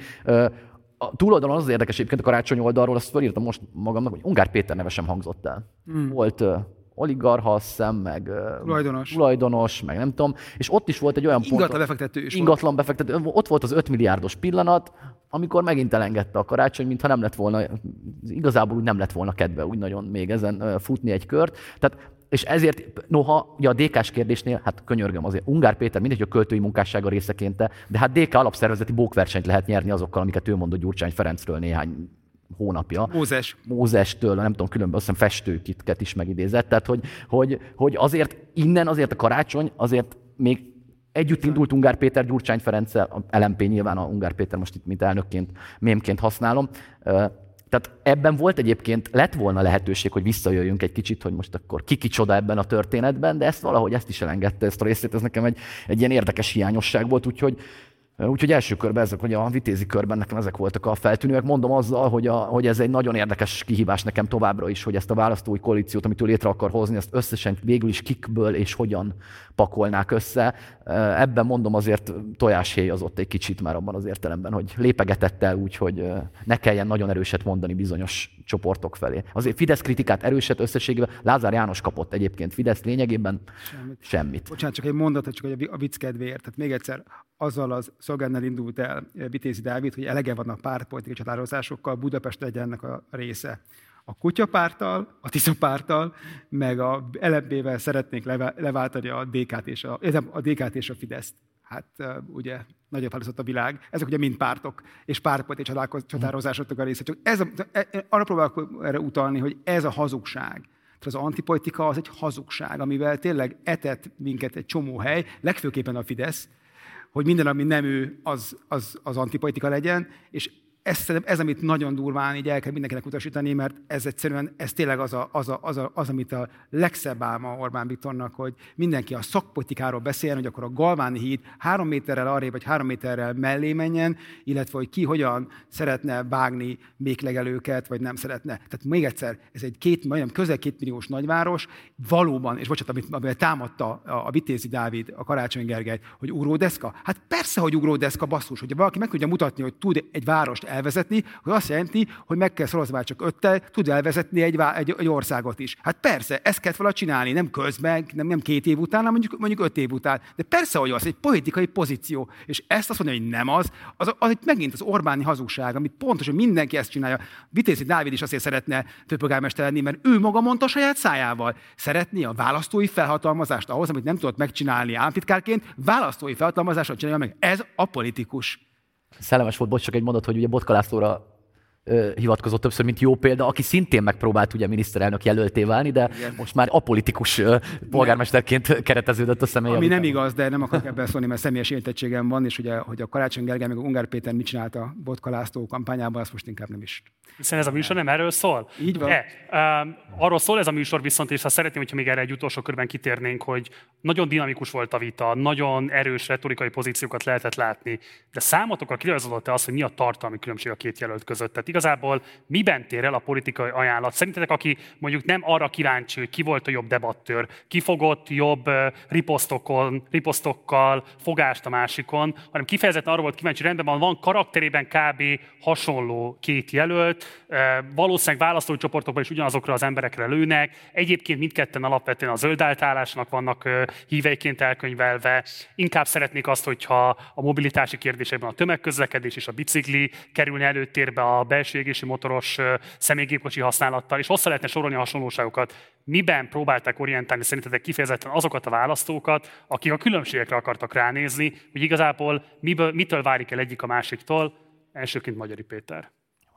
A túloldalon az, az érdekes egyébként a Karácsony oldalról, azt felírtam most magamnak, hogy Ungár Péter neve sem hangzott el. Mm. Volt uh, oligarcha, azt hiszem, meg uh, tulajdonos. tulajdonos, meg nem tudom, és ott is volt egy olyan ingatlan pont... befektető is Ingatlan volt. befektető. Ott volt az öt milliárdos pillanat, amikor megint elengedte a Karácsony, mintha nem lett volna, igazából úgy nem lett volna kedve úgy nagyon még ezen uh, futni egy kört. Tehát és ezért, noha ugye a dé ká-s kérdésnél, hát könyörgöm azért, Ungár Péter mindegy, hogy a költői munkássága részeként, de hát dé ká alapszervezeti bókversenyt lehet nyerni azokkal, amiket ő mondott Gyurcsány Ferencről néhány hónapja. Mózes. Mózestől, nem tudom, különböző, azt hiszem festőket is megidézett. Tehát, hogy, hogy, hogy azért innen azért a Karácsony, azért még együtt indult Ungár Péter Gyurcsány Ferenccel, a el em pé nyilván a Ungár Péter most itt mint elnökként, mémként használom. Tehát ebben volt egyébként, lett volna lehetőség, hogy visszajöjjünk egy kicsit, hogy most akkor ki kicsoda ebben a történetben, de ezt valahogy ezt is elengedte, ezt a részét, ez nekem egy, egy ilyen érdekes hiányosság volt, úgyhogy Úgyhogy első körben ezek, hogy a vitézi körben nekem ezek voltak a feltűnőek. Mondom azzal, hogy, a, hogy ez egy nagyon érdekes kihívás nekem továbbra is, hogy ezt a választói koalíciót, amit ő létre akar hozni, ezt összesen végül is kikből és hogyan pakolnák össze. Ebben mondom azért tojáshéj az ott egy kicsit már abban az értelemben, hogy lépegetett el úgy, hogy ne kelljen nagyon erőset mondani bizonyos csoportok felé. Azért Fidesz kritikát erőset összességében Lázár János kapott egyébként, Fidesz lényegében semmit. semmit. Bocsánat, csak egy mondat, csak a vicc kedvéért. Tehát még egyszer, azzal az szolgánnal indult el Vitézi Dávid, hogy elege van a pártpolitikai csatározásokkal, Budapest legyen ennek a része. A Kutyapárttal, a Tisza párttal, meg a el em pé-vel szeretnék leváltani a dé ká-t és a, a dé ká-t és a Fideszt. Hát ugye nagyon felhozott a világ. Ezek ugye mind pártok, és pártpolitikai csatározásoknak a része. Csak ez a, arra próbálok erre utalni, hogy ez a hazugság. Az antipolitika az egy hazugság, amivel tényleg etett minket egy csomó hely, legfőképpen a Fidesz, hogy minden, ami nem ő, az, az, az antipolitika legyen, és ez, ez, amit nagyon durván így el kell mindenkinek utasítani, mert ez egyszerűen, ez tényleg az, a, az, a, az, a, az amit a legszebb álma Orbán Viktornak, hogy mindenki a szakpolitikáról beszéljen, hogy akkor a Galváni híd három méterrel arrébb, vagy három méterrel mellé menjen, illetve hogy ki hogyan szeretne vágni méhlegelőket, vagy nem szeretne. Tehát még egyszer, ez egy két, majdnem közel két milliós nagyváros, valóban, és bocsánat, amit, amivel támadta a, a Vitézi Dávid, a Karácsony Gergely, hogy ugródeszka. Hát persze, hogy ugródeszka, basszus, hogyha valaki meg tudja mutatni, hogy tud egy várost elvezetni, hogy azt jelenti, hogy meg kell szorozni már csak öttel, tud elvezetni egy, egy, egy országot is. Hát persze, ezt kellett volna csinálni, nem közben, nem, nem két év után, hanem mondjuk, mondjuk öt év után. De persze, hogy az egy politikai pozíció, és ezt azt mondja, hogy nem az, az, az itt megint az Orbáni hazugság, amit pontosan mindenki ezt csinálja. Vitézi Dávid is azért szeretne főpolgármester lenni, mert ő maga mondta saját szájával. Szeretné a választói felhatalmazást ahhoz, amit nem tudott megcsinálni államtitkárként, választói felhatalmazásra csinálja meg. Ez a politikus. Szellemes volt, bocs, csak egy mondat, hogy ugye Botka Lászlóra ö, hivatkozott többször, mint jó példa, aki szintén megpróbált ugye miniszterelnök jelölté válni, de igen, most már apolitikus ö, polgármesterként kereteződött a személye. Ami nem igaz, de nem akarok ebben szólni, mert személyes érintettségem van, és ugye, hogy a Karácsony Gergely meg a Ungár Péter mit csinált a Botka László kampányában, azt most inkább nem is. Hiszen ez a műsor nem erről szól. Így van. E, um, arról szól ez a műsor viszont, és ha szeretném, hogyha még erre egy utolsó körben kitérnénk, hogy nagyon dinamikus volt a vita, nagyon erős retorikai pozíciókat lehetett látni, de számotokra kirajzolódott-e az, hogy mi a tartalmi különbség a két jelölt között? Tehát igazából miben tér el a politikai ajánlat? Szerintetek, aki mondjuk nem arra kíváncsi, hogy ki volt a jobb debattőr, ki fogott jobb riposztokon, riposztokkal fogást a másikon, hanem kifejezetten arra volt kíváncsi, rendben van, van karakterében kb. Hasonló két jelölt, valószínűleg választói csoportokban is ugyanazokra az emberekre lőnek, egyébként mindketten alapvetően a zöld átállásnak vannak híveiként elkönyvelve, inkább szeretnék azt, hogyha a mobilitási kérdésekben a tömegközlekedés és a bicikli kerülne előtérbe a belső égési motoros személygépkocsi használattal, és hosszá lehetne sorolni a hasonlóságokat. Miben próbálták orientálni szerintetek kifejezetten azokat a választókat, akik a különbségekre akartak ránézni, hogy igazából miből, mitől várik el egyik a másiktól? Elsőként Magyari Péter.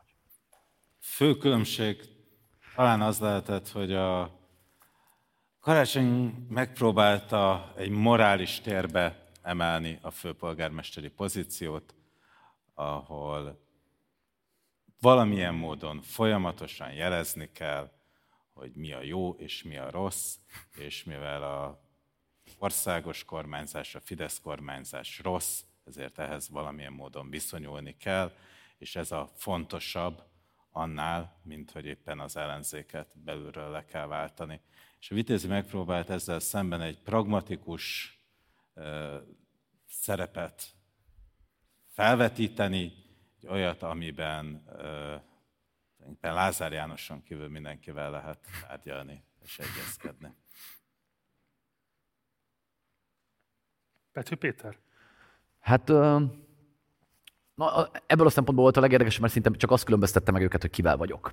Fő különbség talán az lehetett, hogy a Karácsony megpróbálta egy morális térbe emelni a főpolgármesteri pozíciót, ahol valamilyen módon folyamatosan jelezni kell, hogy mi a jó és mi a rossz, és mivel a országos kormányzás, a Fidesz kormányzás rossz, ezért ehhez valamilyen módon viszonyulni kell, és ez a fontosabb annál, mint hogy éppen az ellenzéket belülről le kell váltani. És a Vitézi megpróbált ezzel szemben egy pragmatikus ö, szerepet felvetíteni, egy olyat, amiben ö, Lázár Jánoson kívül mindenkivel lehet tárgyalni és egyezkedni. Pető Péter? Hát na, ebből a szempontból volt a legérdekesebb, mert szinte csak azt különböztette meg őket, hogy kivel vagyok.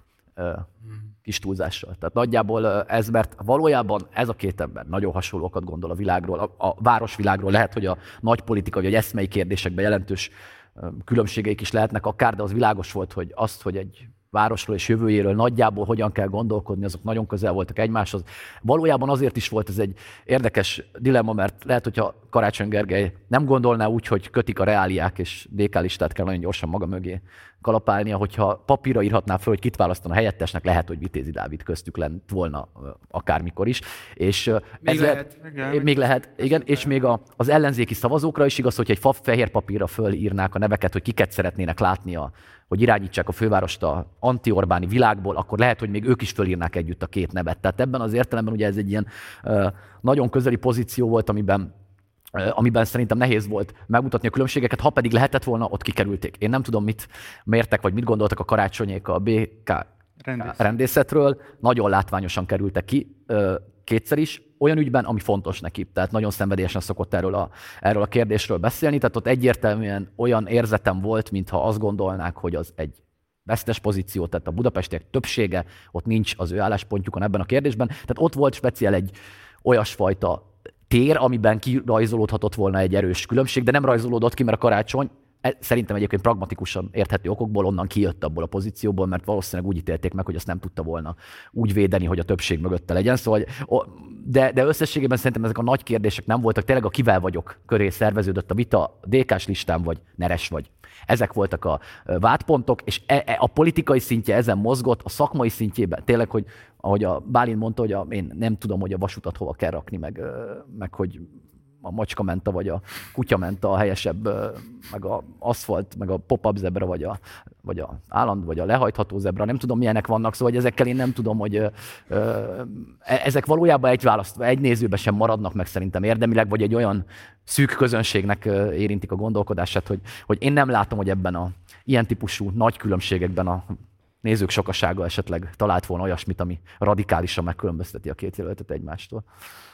Kis túlzással. Tehát nagyjából ez, mert valójában ez a két ember nagyon hasonlókat gondol a világról, a, a városvilágról. Lehet, hogy a nagy politika vagy eszmei kérdésekben jelentős különbségeik is lehetnek akár, de az világos volt, hogy azt, hogy egy városról és jövőjéről nagyjából hogyan kell gondolkodni, azok nagyon közel voltak egymáshoz. Valójában azért is volt ez egy érdekes dilemma, mert lehet, hogyha Karácsony Gergely nem gondolná úgy, hogy kötik a reáliák, és dé ká listát kell nagyon gyorsan maga mögé kalapálnia, hogyha papírra írhatná föl, hogy kit választana helyettesnek, lehet, hogy Vitézi Dávid köztük lett volna akármikor is. És még ez lehet. lehet, még lehet, igen, és még a, az ellenzéki szavazókra is igaz, hogy egy fa, fehér papírra fölírnák a neveket, hogy kiket szeretnének látni, a, hogy irányítsák a fővárost a anti-Orbáni világból, akkor lehet, hogy még ők is fölírnák együtt a két nevet. Tehát ebben az értelemben ugye ez egy ilyen uh, nagyon közeli pozíció volt, amiben amiben szerintem nehéz volt megmutatni a különbségeket, ha pedig lehetett volna, ott kikerülték. Én nem tudom, mit mértek, vagy mit gondoltak a Karácsonyék a bé ká Rendészet. rendészetről. Nagyon látványosan kerültek ki, kétszer is, olyan ügyben, ami fontos neki. Tehát nagyon szenvedélyesen szokott erről a, erről a kérdésről beszélni. Tehát ott egyértelműen olyan érzetem volt, mintha azt gondolnák, hogy az egy vesztes pozíció, tehát a budapestiek többsége, ott nincs az ő álláspontjukon ebben a kérdésben. Tehát ott volt speciál egy olyasfajta tér, amiben kirajzolódhatott volna egy erős különbség, de nem rajzolódott ki, mert a Karácsony szerintem egyébként pragmatikusan érthető okokból onnan kijött abból a pozícióból, mert valószínűleg úgy ítélték meg, hogy azt nem tudta volna úgy védeni, hogy a többség mögötte legyen. Szóval, de, de összességében szerintem ezek a nagy kérdések nem voltak. Tényleg a kivel vagyok köré szerveződött a vita, dé ká-s listán vagy, neres vagy. Ezek voltak a vádpontok, és a politikai szintje ezen mozgott, a szakmai szintjében tényleg, hogy ahogy a Bálint mondta, hogy a, én nem tudom, hogy a vasutat hova kell rakni, meg, meg hogy a macskamenta vagy a kutyamenta a helyesebb, meg a aszfalt, meg a pop-up zebra, vagy a, vagy a állandó, vagy a lehajtható zebra, nem tudom, milyenek vannak, szóval hogy ezekkel én nem tudom, hogy ö, ö, ezek valójában egy választ, egy nézőben sem maradnak meg szerintem érdemileg, vagy egy olyan szűk közönségnek érintik a gondolkodását, hogy, hogy én nem látom, hogy ebben a ilyen típusú nagy különbségekben a nézők sokasága esetleg talált volna olyasmit, ami radikálisan megkülönbözteti a két jelöltet egymástól.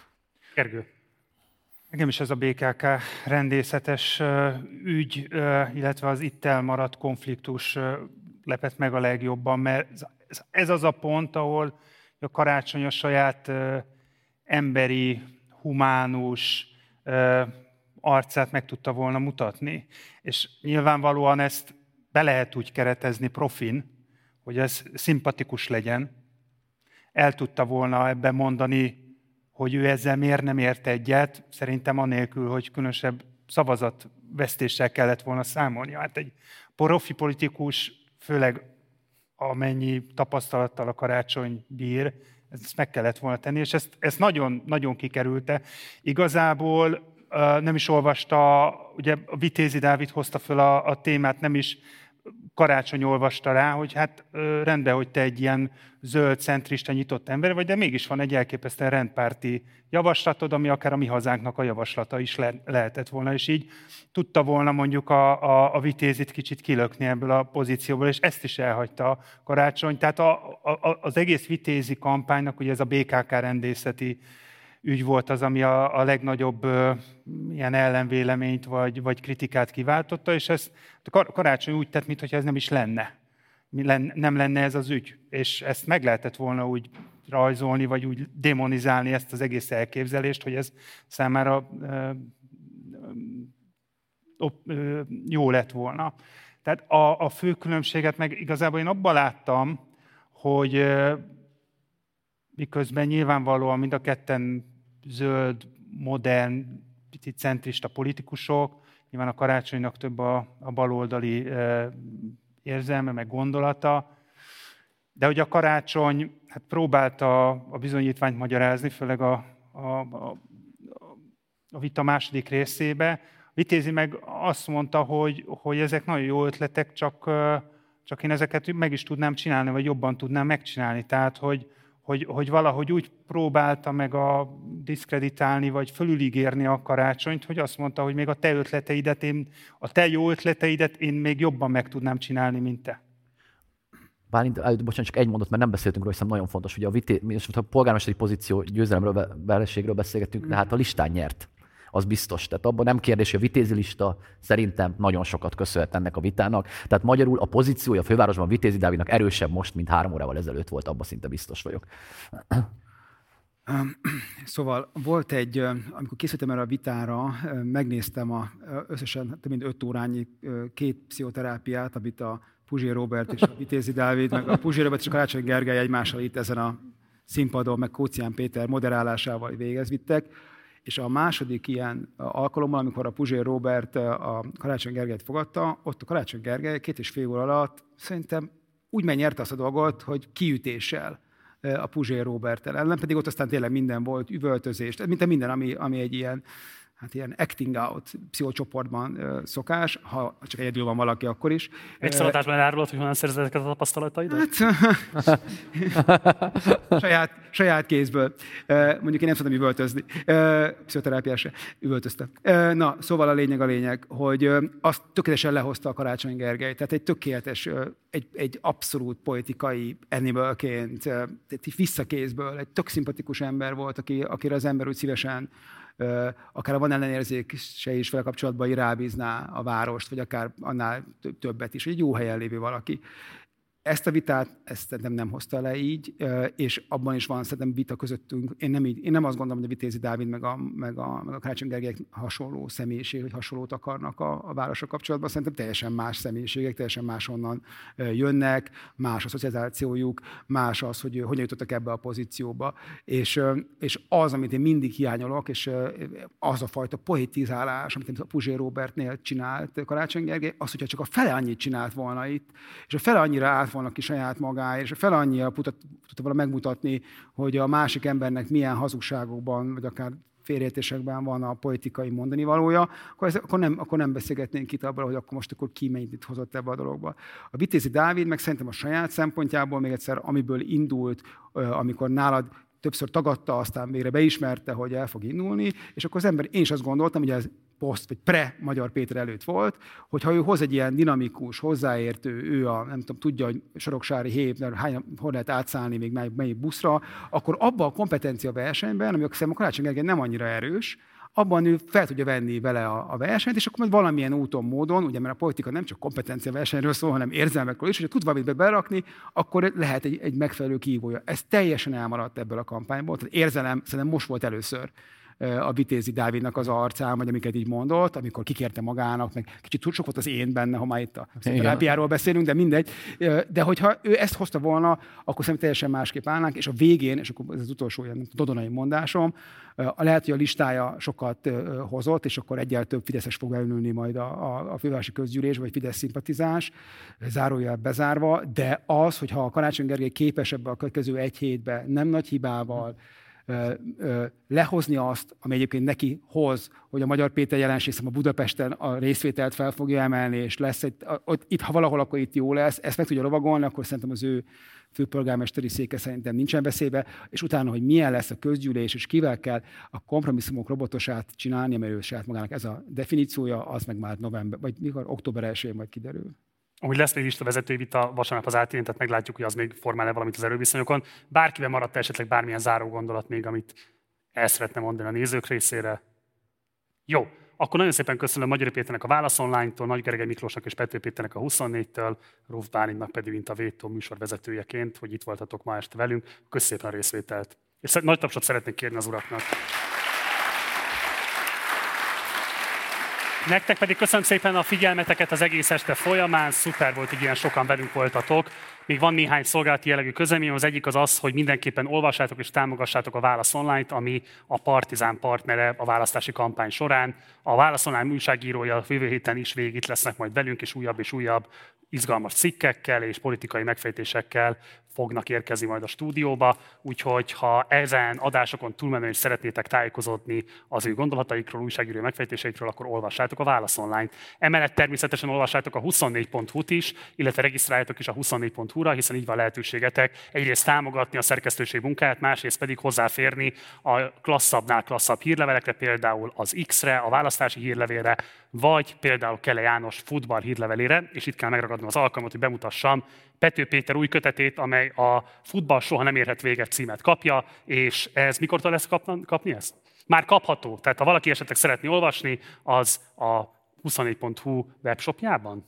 Gergő. Engem is ez a bé ká ká rendészetes ügy, illetve az itt elmaradt konfliktus lepett meg a legjobban, mert ez az a pont, ahol a Karácsony a saját emberi, humánus arcát meg tudta volna mutatni. És nyilvánvalóan ezt be lehet úgy keretezni profin, hogy ez szimpatikus legyen. El tudta volna ebben mondani, hogy ő ezzel miért nem ért egyet, szerintem anélkül, hogy különösebb szavazatvesztéssel kellett volna számolni. Hát egy profi politikus, főleg amennyi tapasztalattal a Karácsony bír, ezt meg kellett volna tenni, és ezt, ezt nagyon, nagyon kikerülte. Igazából nem is olvasta, ugye a Vitézi Dávid hozta föl a, a témát, nem is Karácsony olvasta rá, hogy hát rendben, hogy te egy ilyen zöld, centrista, nyitott ember vagy, de mégis van egy elképesztően rendpárti javaslatod, ami akár a Mi Hazánknak a javaslata is le- lehetett volna, és így tudta volna mondjuk a, a, a Vitézit kicsit kilökni ebből a pozícióból, és ezt is elhagyta Karácsony. Tehát a, a, az egész Vitézi kampánynak, ugye ez a bé ká ká rendészeti ügy volt az, ami a, a legnagyobb ö, ilyen ellenvéleményt vagy, vagy kritikát kiváltotta, és ezt a Karácsony úgy tett, mintha ez nem is lenne. Nem lenne ez az ügy. És ezt meg lehetett volna úgy rajzolni, vagy úgy demonizálni ezt az egész elképzelést, hogy ez számára ö, ö, ö, jó lett volna. Tehát a, a fő különbséget meg igazából én abban láttam, hogy ö, miközben nyilvánvalóan mind a ketten zöld, modern, picit centrista politikusok, nyilván a Karácsonynak több a, a baloldali e, érzelme, meg gondolata, de hogy a Karácsony hát próbálta a bizonyítványt magyarázni, főleg a, a, a, a vita második részébe, Vitézi meg azt mondta, hogy, hogy ezek nagyon jó ötletek, csak, csak én ezeket meg is tudnám csinálni, vagy jobban tudnám megcsinálni. Tehát, hogy, hogy, hogy valahogy úgy próbálta meg a diszkreditálni, vagy fölüligérni a Karácsonyt, hogy azt mondta, hogy még a te ötleteidet, én, a te jó ötleteidet én még jobban meg tudnám csinálni, mint te. Bálint, bocsánat, csak egy mondat, mert nem beszéltünk róla, hiszen nagyon fontos, hogy a, vité, a polgármesteri pozíció győzelemről, vereségről beszélgetünk, de hát a listán nyert. Az biztos. Tehát abban nem kérdés, hogy a Vitézi lista szerintem nagyon sokat köszönhet ennek a vitának. Tehát magyarul a pozíciója a fővárosban Vitézi Dávidnak erősebb most, mint három órával ezelőtt volt, abban szinte biztos vagyok. Szóval volt egy, amikor készültem erre a vitára, megnéztem a, összesen több mint öt órányi két pszichoterápiát, amit a Puzsér Róbert és a Vitézi Dávid, meg a Puzsér Róbert és a Karácsony Gergely egymással itt ezen a színpadon, meg Kócián Péter moderálásával végezvittek. És a második ilyen alkalommal, amikor a Puzsér Róbert a Karácsony Gergelyt fogadta, ott a Karácsony Gergely két és fél óra alatt szerintem úgy megnyerte azt a dolgot, hogy kiütéssel a Puzsér Róberttel ellen, pedig ott aztán tényleg minden volt, üvöltözés, mint minden, ami, ami egy ilyen, hát ilyen acting out pszichocsoportban uh, szokás, ha csak egyedül van valaki, akkor is. Egy szaladásban elárulod, hogy honnan szerzed ezeket a tapasztalataidat? Hát, saját, saját kézből. Uh, mondjuk én nem szoktam üvöltözni. Uh, pszichoterápiásra üvöltöztem. Uh, na, szóval a lényeg a lényeg, hogy uh, azt tökéletesen lehozta a Karácsony Gergely. Tehát egy tökéletes, uh, egy, egy abszolút politikai animalként, uh, egy visszakézből, egy tök szimpatikus ember volt, aki, akire az ember úgy szívesen akár van ellenérzése is vele kapcsolatban, hogy rábízná a várost, vagy akár annál többet is, egy jó helyen lévő valaki. Ezt a vitát, ezt szerintem nem hozta le így, és abban is van szerintem vita közöttünk. Én nem, így, én nem azt gondolom, hogy a Vitézi Dávid meg a, meg a, meg a Karácsony Gergely hasonló személyiség, hogy hasonlót akarnak a, a városra kapcsolatban. Szerintem teljesen más személyiségek, teljesen máshonnan jönnek, más a szocializációjuk, más az, hogy hogyan jutottak ebbe a pozícióba. És, és az, amit én mindig hiányolok, és az a fajta poetizálás, amit a Puzsér Róbertnél csinált Karácsony Gergely, az, hogyha csak a fele annyit csinált volna itt, és a fele annyira állt volna ki saját magáért, és a fele annyira tudta volna megmutatni, hogy a másik embernek milyen hazugságokban, vagy akár félreértésekben van a politikai mondani valója, akkor, ez, akkor, nem, akkor nem beszélgetnénk itt abban, hogy akkor most akkor ki mennyit hozott ebbe a dologba. A Vitézi Dávid meg szerintem a saját szempontjából, még egyszer, amiből indult, amikor nálad többször tagadta, aztán végre beismerte, hogy el fog indulni, és akkor az ember, én is azt gondoltam, hogy ez poszt, vagy pre-Magyar Péter előtt volt, hogy ha ő hoz egy ilyen dinamikus, hozzáértő, ő a, nem tudom, tudja, hogy Soroksári hét, hány, hol lehet átszállni még melyik, melyik buszra, akkor abban a kompetencia versenyben, ami a Karácsony Gergely nem annyira erős, abban ő fel tudja venni vele a, a versenyt, és akkor majd valamilyen úton, módon, ugye, mert a politika nem csak kompetencia versenyről szól, hanem érzelmekről is, hogyha tud valamit berakni, akkor lehet egy, egy megfelelő kihívója. Ez teljesen elmaradt ebből a kampányból. Tehát érzelem szerintem most volt először a Vitézi Dávidnak az arcán, vagy amiket így mondott, amikor kikérte magának, meg kicsit túl sok volt az én benne, ha már itt a terápiáról beszélünk, de mindegy. De hogyha ő ezt hozta volna, akkor szerintem teljesen másképp állnánk, és a végén, és akkor ez az utolsó ilyen dodonai mondásom, lehet, hogy a listája sokat hozott, és akkor egyel több fideszes fog elülni majd a, a, a fővárosi közgyűlés, vagy Fidesz szimpatizás, zárójel bezárva, de az, hogyha a Karácsony Gergely képes ebbe a következő egy hétbe nem nagy hibával, lehozni azt, ami egyébként neki hoz, hogy a Magyar Péter jelenség a Budapesten a részvételt fel fogja emelni, és lesz egy, ott, itt, ha valahol, akkor itt jó lesz, ezt meg tudja lovagolni, akkor szerintem az ő főpolgármesteri széke szerintem nincsen beszélve, és utána, hogy milyen lesz a közgyűlés, és kivel kell a kompromisszumok robotosát csinálni, mert ő saját magának ez a definíciója, az meg már november, vagy mikor, október elsején majd kiderül. Amúgy lesz még lista vezetői vita vasárnap az átérén, tehát meglátjuk, hogy az még formál-e valamit az erőviszonyokon. Bárkivel maradt esetleg bármilyen záró gondolat még, amit el szeretne mondani a nézők részére? Jó, akkor nagyon szépen köszönöm Magyari Péternek a Válasz Online-tól, Nagy Gergely Miklósnak és Pető Péternek a huszonnégytől, Ruf Bálintnak pedig, mint a Vétó műsorvezetőjeként, hogy itt voltatok ma este velünk. Köszönöm szépen a részvételt. És nagy tapsot szeretnék kérni az uraknak. Nektek pedig köszönöm szépen a figyelmeteket az egész este folyamán, szuper volt, hogy ilyen sokan velünk voltatok. még van néhány szolgálati jellegű közleményem. Az egyik az az, hogy mindenképpen olvassátok és támogassátok a Válasz Online-t, ami a Partizán partnere a választási kampány során. A Válasz Online újságírója a jövő héten is végig itt lesznek majd velünk, és újabb és újabb izgalmas cikkekkel és politikai megfejtésekkel fognak érkezni majd a stúdióba, úgyhogy ha ezen adásokon túlmenően is szeretnétek tájékozódni az ő gondolataikról, újságíró megfejtéseikről, akkor olvassátok a Válasz Online-t. Emellett természetesen olvassátok a huszonnégy pont hu-t is, illetve regisztráljátok is a huszonnégy pont hu-ra, hiszen így van lehetőségetek egyrészt támogatni a szerkesztőség munkáját, másrészt pedig hozzáférni a klasszabbnál klasszabb hírlevelekre, például az X-re, a választási hírlevélre, vagy például Kele János futball hírlevelére, és itt kell megragadnom az alkalmat, hogy bemutassam Pető Péter új kötetét, amely a Futball soha nem érhet véget címet kapja, és ez mikortól lesz kapni, kapni ezt? Már kapható, tehát ha valaki esetleg szeretné olvasni, az a huszonnégy pont hu webshopjában.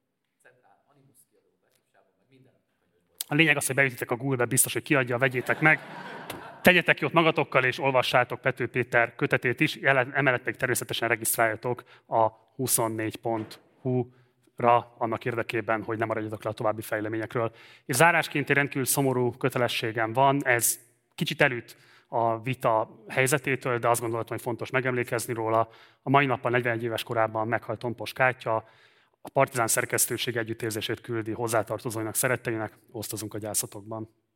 A lényeg az, hogy beütitek a Google-be, biztos, hogy kiadja, vegyétek meg. Tegyetek jót magatokkal, és olvassátok Pető Péter kötetét is, emellett pedig természetesen regisztráljatok a huszonnégy pont hu-ra annak érdekében, hogy nem maradjatok le a további fejleményekről. És zárásként egy rendkívül szomorú kötelességem van, ez kicsit elüt a vita helyzetétől, de azt gondoltam, hogy fontos megemlékezni róla. A mai nappal negyvenegy éves korában meghalt Tompos Kátya, a Partizán szerkesztőség együttérzését küldi hozzátartozóinak, szeretteinek, osztozunk a gyászatokban.